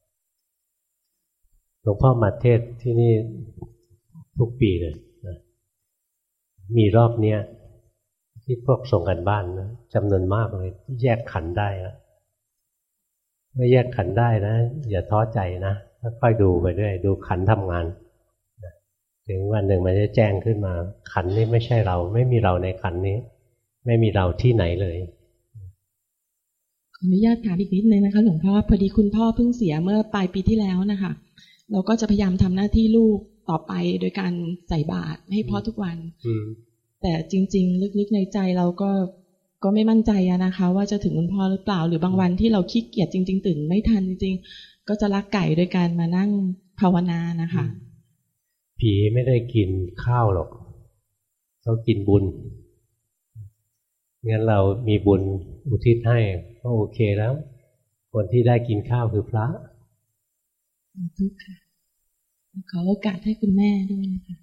หลวงพ่อมาเทศที่นี่ทุกปีเลยนะมีรอบเนี้ยที่พวกส่งกันบ้านนะจำนวนมากเลยที่แยกขันได้แล้วเมื่อแยกขันได้นะอย่าท้อใจนะค่อยๆดูไปเรื่อยดูขันทำงานถึงวันหนึ่งมันจะแจ้งขึ้นมาขันนี้ไม่ใช่เราไม่มีเราในขันนี้ไม่มีเราที่ไหนเลยขออนุญาตถามอีกนิดนึงนะคะหลวงพ่อพอดีคุณพ่อเพิ่งเสียเมื่อปลายปีที่แล้วนะคะเราก็จะพยายามทำหน้าที่ลูกต่อไปโดยการใส่บาตรให้พ่อทุกวันแต่จริงๆลึกๆในใจเราก็ก็ไม่มั่นใจนะคะว่าจะถึงคุณพ่อหรือเปล่าหรือบางวันที่เราขี้เกียจจริงๆตื่นไม่ทันจริงๆก็จะลักไก่โดยการมานั่งภาวนานะคะผีไม่ได้กินข้าวหรอกเขากินบุญงั้นเรามีบุญอุทิศให้ก็โอเคแล้วคนที่ได้กินข้าวคือพระทุกค่ะขอโอกาสให้คุณแม่ด้วยนะคะ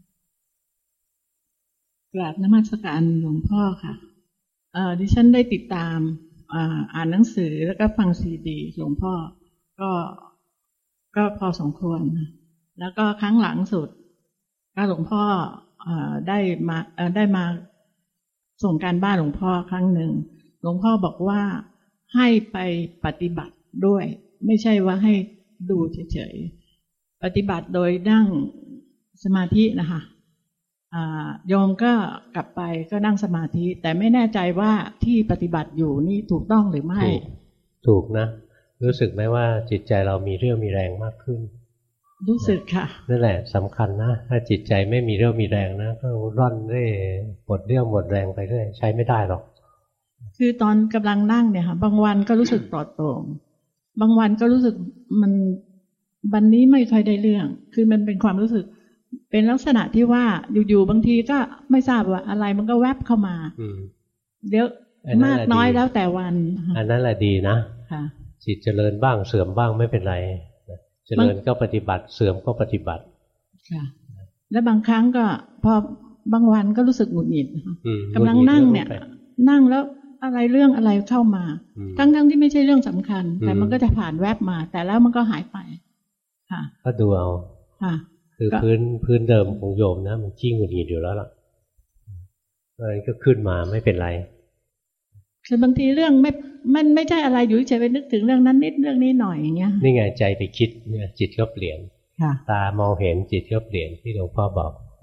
กราบนมัสการหลวงพ่อค่ะเอ่อดิฉันได้ติดตามอ่าอ่านหนังสือแล้วก็ฟังซีดีหลวงพ่อก็ก็พอสมควรแล้วก็ครั้งหลังสุดก็หลวงพ่อเอ่อได้มาเอ่อได้มาส่งการบ้านหลวงพ่อครั้งหนึ่งหลวงพ่อบอกว่าให้ไปปฏิบัติด้วยไม่ใช่ว่าให้ดูเฉยๆปฏิบัติโดยนั่งสมาธินะคะโยมก็กลับไปก็นั่งสมาธิแต่ไม่แน่ใจว่าที่ปฏิบัติอยู่นี่ถูกต้องหรือไม่ถูกนะรู้สึกไหมว่าจิตใจเรามีเรี่ยวมีแรงมากขึ้นรู้สึกค่ะนั่นแหละสำคัญนะถ้าจิตใจไม่มีเรี่ยวมีแรงนะก็ร่อนเร่หมดเรี่ยวหมดแรงไปเรื่อยใช้ไม่ได้หรอกคือตอนกำลังนั่งเนี่ยค่ะบางวันก็รู้สึกปลอดโปร่งบางวันก็รู้สึกมันวันนี้ไม่ค่อยได้เรื่องคือมันเป็นความรู้สึกเป็นลักษณะที่ว่าอยู่ๆบางทีก็ไม่ทราบว่าอะไรมันก็แวบเข้ามาเดี๋ยวมากน้อยแล้วแต่วันอันนั้นแหละดีนะจิตเจริญบ้างเสื่อมบ้างไม่เป็นไรเจริญก็ปฏิบัติเสื่อมก็ปฏิบัติค่ะแล้วบางครั้งก็พอบางวันก็รู้สึกหงุดหงิดกำลังนั่งเนี่ยนั่งแล้วอะไรเรื่องอะไรเข้ามาทั้งๆที่ไม่ใช่เรื่องสำคัญแต่มันก็จะผ่านแวบมาแต่แล้วมันก็หายไปค่ะก็ดูเอาค่ะคือพื้นพื้นเดิมของโยมนะมันขี้หงุดหงิดอยู่แล้วล่ะอะไรก็ขึ้นมาไม่เป็นไรคือบางทีเรื่องไม่มันไม่ใช่อะไรอยู่เฉยไปนึกถึงเรื่องนั้นนิดเรื่องนี้หน่อยอย่างเงี้ยนี่ไงใจไปคิดเนี่ยจิตก็เปลี่ยนตามองเห็นจิตก็เปลี่ยนที่หลวงพ่อบอก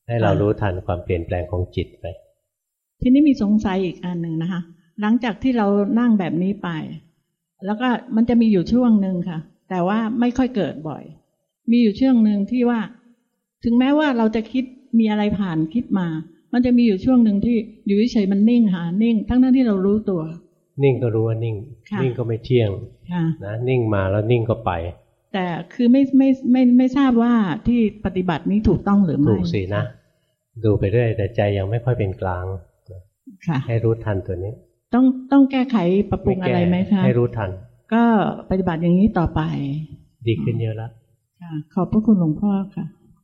ให้เรารู้ทันความเปลี่ยนแปลงของจิตไปทีนี้มีสงสัยอีกอันหนึ่งนะคะหลังจากที่เรานั่งแบบนี้ไปแล้วก็มันจะมีอยู่ช่วงหนึ่งค่ะแต่ว่าไม่ค่อยเกิดบ่อยมีอยู่ช่วงหนึ่งที่ว่าถึงแม้ว่าเราจะคิดมีอะไรผ่านคิดมามันจะมีอยู่ช่วงหนึ่งที่อยู่เฉยๆมันนิ่งหานิ่งทั้งนั้นที่เรารู้ตัวนิ่งก็รู้ว่านิ่งนิ่งก็ไม่เที่ยงนะนิ่งมาแล้วนิ่งก็ไปแต่คือไม่ไม่ไม่ไม่ทราบว่าที่ปฏิบัตินี้ถูกต้องหรือไม่ถูกสินะดูไปเรื่อยแต่ใจยังไม่ค่อยเป็นกลางให้รู้ทันตัวนี้ต้องต้องแก้ไขปรับปรุงอะไรไหมคะให้รู้ทันก็ปฏิบัติอย่างนี้ต่อไปดีขึ้นเยอะแล้วค่ะขอบพระคุณหลวงพ่อค่ะ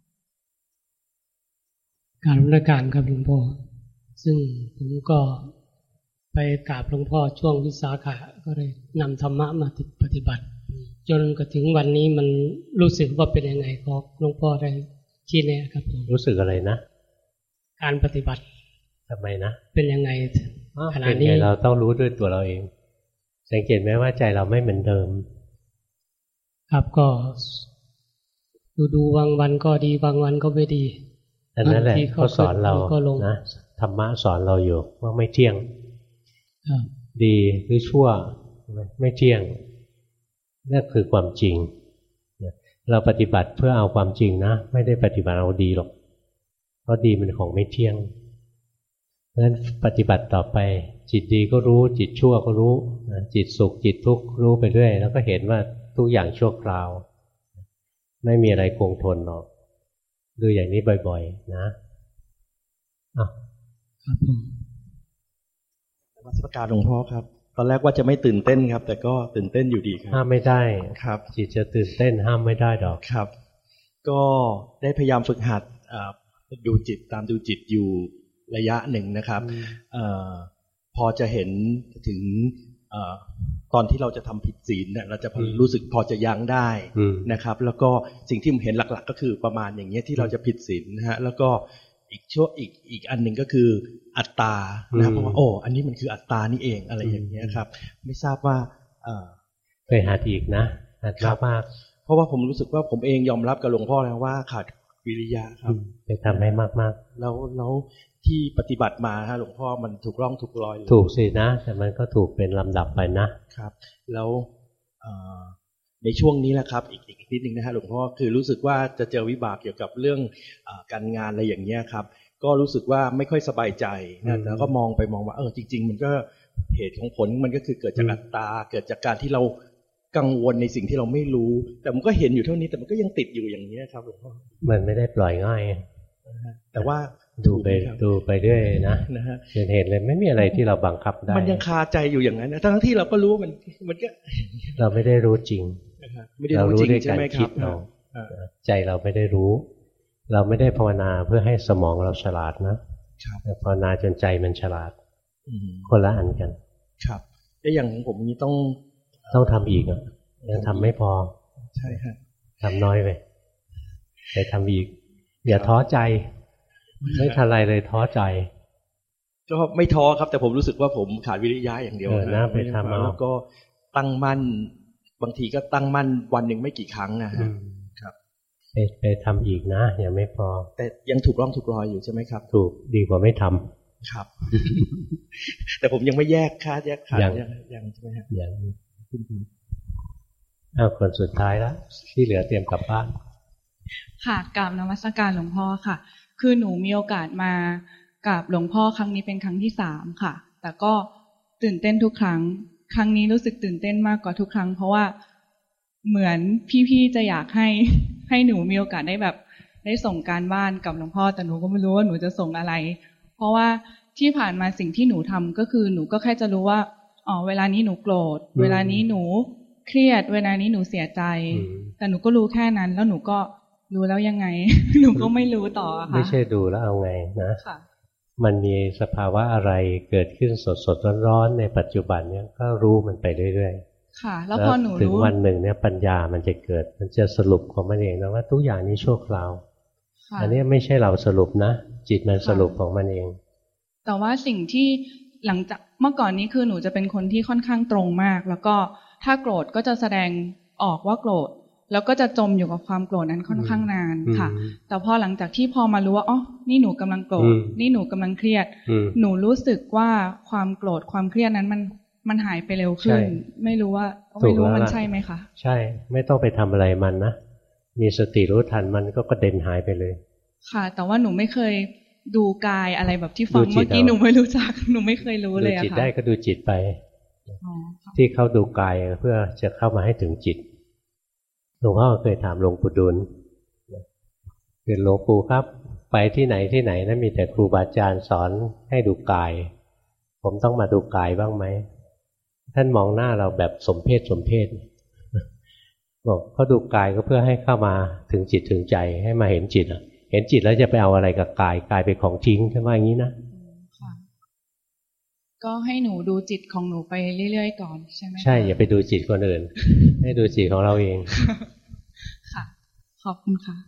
การรัชการครับหลวงพ่อซึ่งผมก็ไปกราบหลวงพ่อช่วงวิสาขะก็เลยนำธรรมะมาปฏิบัติจนกระถึงวันนี้มันรู้สึกว่าเป็นยังไงขอหลวงพ่อได้ชี้แนะครับผมรู้สึกอะไรนะการปฏิบัติทำไมนะเป็นยังไงขณะนี้เราต้องรู้ด้วยตัวเราเองสังเกตไหมว่าใจเราไม่เหมือนเดิมครับก็ดูดูบางวันก็ดีบางวันก็ไม่ดีอันนั้นแหละเขาสอนเรานะธรรมะสอนเราอยู่ว่าไม่เที่ยงดีหรือชั่วไม่เที่ยงนั่นคือความจริงเราปฏิบัติเพื่อเอาความจริงนะไม่ได้ปฏิบัติเอาดีหรอกเพราะดีมันของไม่เที่ยงเพราะฉะนั้นปฏิบัติต่อไปจิตดีก็รู้จิตชั่วก็รู้จิตสุขจิตทุกข์รู้ไปเรื่อยแล้วก็เห็นว่าทุกอย่างชั่วคราวไม่มีอะไรคงทนหรอกดูอย่างนี้บ่อยๆนะอ่ะครับผมนมัสการหลวงพ่อครับตอนแรกว่าจะไม่ตื่นเต้นครับแต่ก็ตื่นเต้นอยู่ดีครับห้ามไม่ได้ครับจิตจะตื่นเต้นห้ามไม่ได้ดอกครับก็ได้พยายามฝึกหัดดูจิตตามดูจิตอยู่ระยะหนึ่งนะครับอพอจะเห็นถึงตอนที่เราจะทำผิดศีลเนี่ยเราจะรู้สึกพอจะยั้งได้นะครับแล้วก็สิ่งที่ผมเห็นหลักๆก็คือประมาณอย่างเงี้ยที่เราจะผิดศีลนะฮะแล้วก็อีกช่วงอีกอีกอันหนึ่งก็คืออัตตานะเพราะว่าโอ้อันนี้มันคืออัตตานี่เองอะไรอย่างเงี้ยครับไม่ทราบว่าเคยหัดอีกนะหัดมากเพราะว่าผมรู้สึกว่าผมเองยอมรับกับหลวงพ่อแล้วว่าขาดวิริยะครับไปทำให้มากๆแล้วแล้วที่ปฏิบัติมาฮะหลวงพ่อมันถูกร่องถูกรอยถูกสินะแต่มันก็ถูกเป็นลำดับไปนะครับแล้วในช่วงนี้แหละครับอีกอีกนิดนึงนะฮะหลวงพ่อคือรู้สึกว่าจะเจอวิบากเกี่ยวกับเรื่องการงานอะไรอย่างเงี้ยครับก็รู้สึกว่าไม่ค่อยสบายใจนะแล้วก็มองไปมองว่าเออจริงๆมันก็เหตุของผลมันก็คือเกิดจากอัตตาเกิดจากการที่เรากังวลในสิ่งที่เราไม่รู้แต่มันก็เห็นอยู่เท่านี้แต่มันก็ยังติดอยู่อย่างนี้ครับหลวงพ่อมันไม่ได้ปล่อยง่ายแต่ว่าดูไปดูไปเรื่อยนะเห็นเห็นเลยไม่มีอะไรที่เราบังคับได้มันยังคาใจอยู่อย่างนั้นนะทั้งที่เราก็รู้มันมันก็เราไม่ได้รู้จริงเรารู้ด้วยการคิดเราใจเราไม่ได้รู้เราไม่ได้ภาวนาเพื่อให้สมองเราฉลาดนะแต่ภาวนาจนใจมันฉลาดคนละอันกันครับแล้วอย่างผมนี้ต้องต้องทำอีกอ่ะยังทำไม่พอใช่ครับทำน้อยไปไปทำอีกอย่าท้อใจไม่ทันไรเลยท้อใจก็ไม่ท้อครับแต่ผมรู้สึกว่าผมขาดวิริยะอย่างเดียวนะไปทำเอาแล้วก็ตั้งมั่นบางทีก็ตั้งมั่นวันหนึ่งไม่กี่ครั้งนะครับไปไปทำอีกนะยังไม่พอแต่ยังถูกร่องถูกรอยอยู่ใช่ไหมครับถูกดีกว่าไม่ทำครับแต่ผมยังไม่แยกค่าแยกขาดยังยังใช่ไหมครับยังเอาคนสุดท้ายแล้วที่เหลือเตรียมกลับบ้านค่ะกราบนมัสการหลวงพ่อค่ะคือหนูมีโอกาสมากราบหลวงพ่อครั้งนี้เป็นครั้งที่สามค่ะแต่ก็ตื่นเต้นทุกครั้งครั้งนี้รู้สึกตื่นเต้นมากกว่าทุกครั้งเพราะว่าเหมือนพี่ๆจะอยากให้ให้หนูมีโอกาสได้แบบได้ส่งการบ้านกับหลวงพ่อแต่หนูก็ไม่รู้ว่าหนูจะส่งอะไรเพราะว่าที่ผ่านมาสิ่งที่หนูทำก็คือหนูก็แค่จะรู้ว่าอ๋อเวลานี้หนูโกรธเวลานี้หนูเครียดเวลานี้หนูเสียใจแต่หนูก็รู้แค่นั้นแล้วหนูก็รู้แล้วยังไงหนูก็ไม่รู้ต่อค่ะไม่ใช่ดูแล้วเอาไงนะมันมีสภาวะอะไรเกิดขึ้นสดสดร้อนๆในปัจจุบันเนี้ยก็รู้มันไปเรื่อยๆค่ะแล้วพอหนูรู้ถึงวันหนึ่งเนี่ยปัญญามันจะเกิดมันจะสรุปของมันเองนะว่าทุกอย่างนี้ชั่วคราวอันนี้ไม่ใช่เราสรุปนะจิตมันสรุปของมันเองแต่ว่าสิ่งที่หลังจากเมื่อก่อนนี้คือหนูจะเป็นคนที่ค่อนข้างตรงมากแล้วก็ถ้าโกรธก็จะแสดงออกว่าโกรธแล้วก็จะจมอยู่กับความโกรธนั้นค่อนข้างนานค่ะแต่พอหลังจากที่พอมารู้ว่าอ๋อนี่หนูกำลังโกรธนี่หนูกำลังเครียดหนูรู้สึกว่าความโกรธความเครียดนั้นมันมันหายไปเร็วขึ้นไม่รู้ว่าไม่รู้มันใช่ไหมคะใช่ไม่ต้องไปทำอะไรมันนะมีสติรู้ทันมันก็กระเด็นหายไปเลยค่ะแต่ว่าหนูไม่เคยดูกายอะไรแบบที่ฟังเมื่อกี้หนูไม่รู้จักหนูไม่เคยรู้เลยอะค่ะดูจิตได้ก็ดูจิตไปที่เขาดูกายเพื่อจะเข้ามาให้ถึงจิตหลวงพ่อเคยถามหลวงปู่ดูลคือหลวงปู่ครับไปที่ไหนที่ไหนนะมีแต่ครูบาอาจารย์สอนให้ดูกายผมต้องมาดูกายบ้างไหมท่านมองหน้าเราแบบสมเพศสมเพศบอกเขาดูกายก็เพื่อให้เข้ามาถึงจิตถึงใจให้มาเห็นจิตอ่ะเห็นจิตแล้วจะไปเอาอะไรกับกายกายเป็นของทิ้งใช่ไหมอย่างนี้นะก็ให้หนูดูจิตของหนูไปเรื่อยๆก่อนใช่ไหมใช่อย่าไปดูจิตคนอื่น ให้ดูจิตของเราเองค่ะขอบคุณค่ะ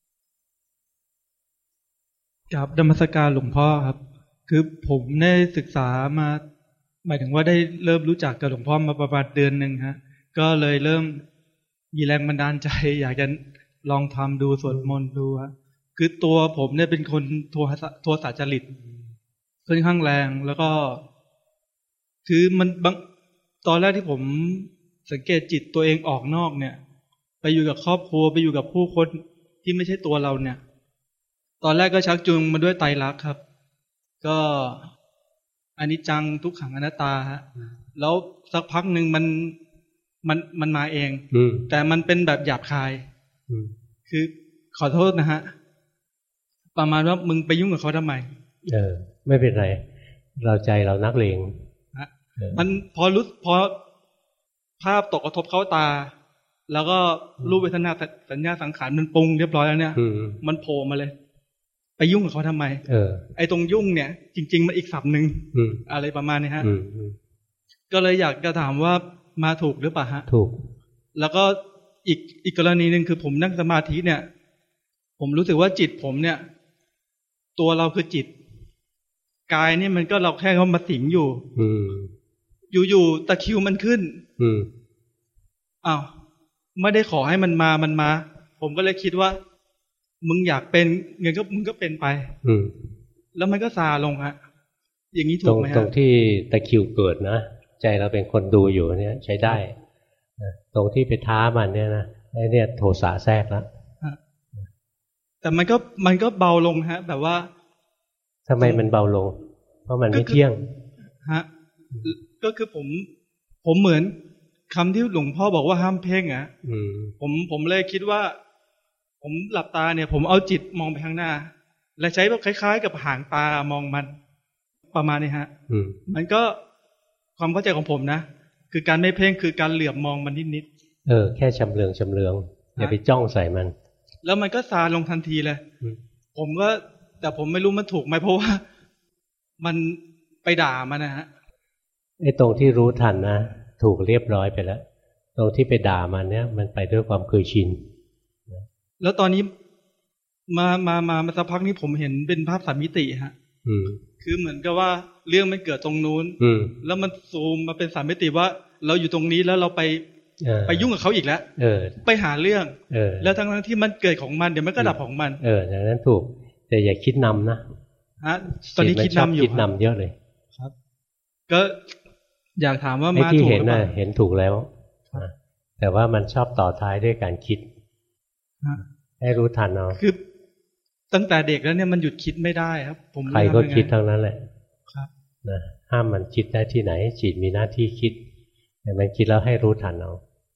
กับนมัสการหลวงพ่อครับคือผมได้ศึกษามาหมายถึงว่าได้เริ่มรู้จักกับหลวงพ่อมาประมาณเดือนหนึ่งฮะก็เลยเริ่มมีแรงบันดาลใจอยากจะลองทำดูสวดมนต์ดูฮะคือตัวผมเนี่ยเป็นคนโทสะโทสะจริตค่อนข้างแรงแล้วก็คือมันบางตอนแรกที่ผมสังเกตจิตตัวเองออกนอกเนี่ยไปอยู่กับครอบครัวไปอยู่กับผู้คนที่ไม่ใช่ตัวเราเนี่ยตอนแรกก็ชักจูงมาด้วยไตรลักษณ์ครับก็อนิจจังทุกขังอนัตตาฮะแล้วสักพักหนึ่งมันมันมันมาเองแต่มันเป็นแบบหยาบคายคือขอโทษนะฮะประมาณว่ามึงไปยุ่งกับเขาทำไมเออไม่เป็นไรเราใจเรานักเลงมันพอรู้พอภาพตกกระทบเข้าตาแล้วก็รูปเวทนาสัญญาสังขารมันปรุงเรียบร้อยแล้วเนี่ยมันโผล่มาเลยไปยุ่งกับเขาทำไมเออไอ้ตรงยุ่งเนี่ยจริงๆมันอีกศัพท์หนึ่งอะไรประมาณนี้ฮะก็เลยอยากจะถามว่ามาถูกหรือเปล่าฮะถูกแล้วก็อีกอีกกรณีหนึ่งคือผมนั่งสมาธิเนี่ยผมรู้สึกว่าจิตผมเนี่ยตัวเราคือจิตกายนี่มันก็เราแค่เขามาสิงอยู่อยู่ๆตะคริวมันขึ้นอ้าวไม่ได้ขอให้มันมามันมาผมก็เลยคิดว่ามึงอยากเป็นเงินก็มึงก็เป็นไปแล้วมันก็ซาลงฮะอย่างนี้ถูกไหมฮะตรงที่ตะคริวเกิดนะใจเราเป็นคนดูอยู่เนี่ยใช้ได้ตรงที่ไปท้ามันเนี่ยนะไอ้เนี่ยโทสะแทรกแล้วแต่มันก็มันก็เบาลงฮะแบบว่าทำไมมันเบาลงเพราะมันไม่เที่ยงฮะก็คือผมผมเหมือนคำที่หลวงพ่อบอกว่าห้ามเพ่งอ่ะผมผมเลยคิดว่าผมหลับตาเนี่ยผมเอาจิตมองไปข้างหน้าและใช้แบบคล้ายๆกับหางตามองมันประมาณนี้ฮะมันก็ความเข้าใจของผมนะคือการไม่เพ่งคือการเหลือบมองมันนิดๆเออแค่ชำเลืองชำเลืองอย่าไปจ้องใส่มันแล้วมันก็ซาลงทันทีเลยผมก็แต่ผมไม่รู้มันถูกไหมเพราะว่ามันไปด่ามันนะฮะไอ้ตรงที่รู้ทันนะถูกเรียบร้อยไปแล้วตรงที่ไปด่ามันเนี่ยมันไปด้วยความเคยชินแล้วตอนนี้มามามามาสักพักนี้ผมเห็นเป็นภาพสามมิติฮะคือเหมือนกับว่าเรื่องมันเกิดตรงนู้นแล้วมันซูมมาเป็นสามมิติว่าเราอยู่ตรงนี้แล้วเราไปไปยุ่งกับเขาอีกแล้วไปหาเรื่องแล้วทั้งทั้งที่มันเกิดของมันเดี๋ยวมันก็ดับของมันเอออย่างนั้นถูกแต่อย่าคิดนำนะฮะตอนนี้คิดนำอยู่คิดนำเยอะเลยครับก็อยากถามว่ามาถูกหรือเปล่าเห็นถูกแล้วแต่ว่ามันชอบต่อท้ายด้วยการคิดให้รู้ทันเอาคือตั้งแต่เด็กแล้วเนี่ยมันหยุดคิดไม่ได้ครับผมใครก็คิดทั้งนั้นแหละครับนะห้ามมันคิดได้ที่ไหนจิตมีหน้าที่คิดแต่มันคิดแล้วให้รู้ทันเอา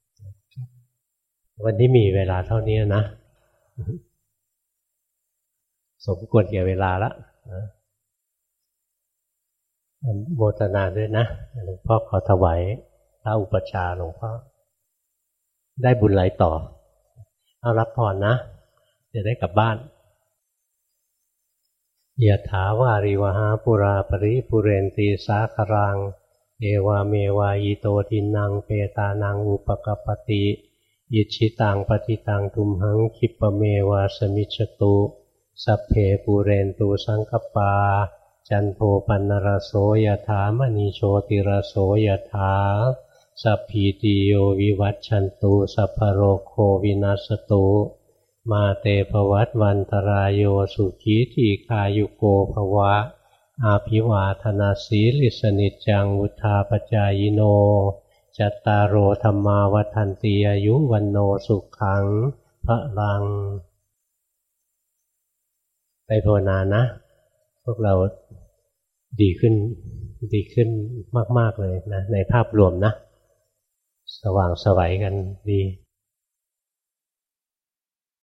วันนี้มีเวลาเท่านี้นะสมควรแก่เวลาละโมทนาด้วยนะหลวงพ่อขอถวายพระอุปชาหลวงพ่อได้บุญไหลต่อเอารับพรนะจะได้กลับบ้านยะถาวาริวหาปุราปริปุเรนตีสาครังเอวาเมวายโตทินังเปตานังอุปกปติอิชิตังปฏิตังทุมหังคิปเมวาสมิจฉตุสัพเพปุเรนตุสังกปาจันโทปนรโสยถามณีโชติรโสยถาสัพพิติโยวิวัชชันตุสัพพโรโควินัสตุมาเตภวัตวันตรายโยสุขีทีคายุโกภวะอาภิวาทนาสีลิสนิจจังวุธาปจายโนจัตตารโอธรรมาวัฏันติอายุวันโนสุขังพระลังไปภาวนานะพวกเราดีขึ้นดีขึ้นมากๆเลยนะในภาพรวมนะสว่างไสวกันดี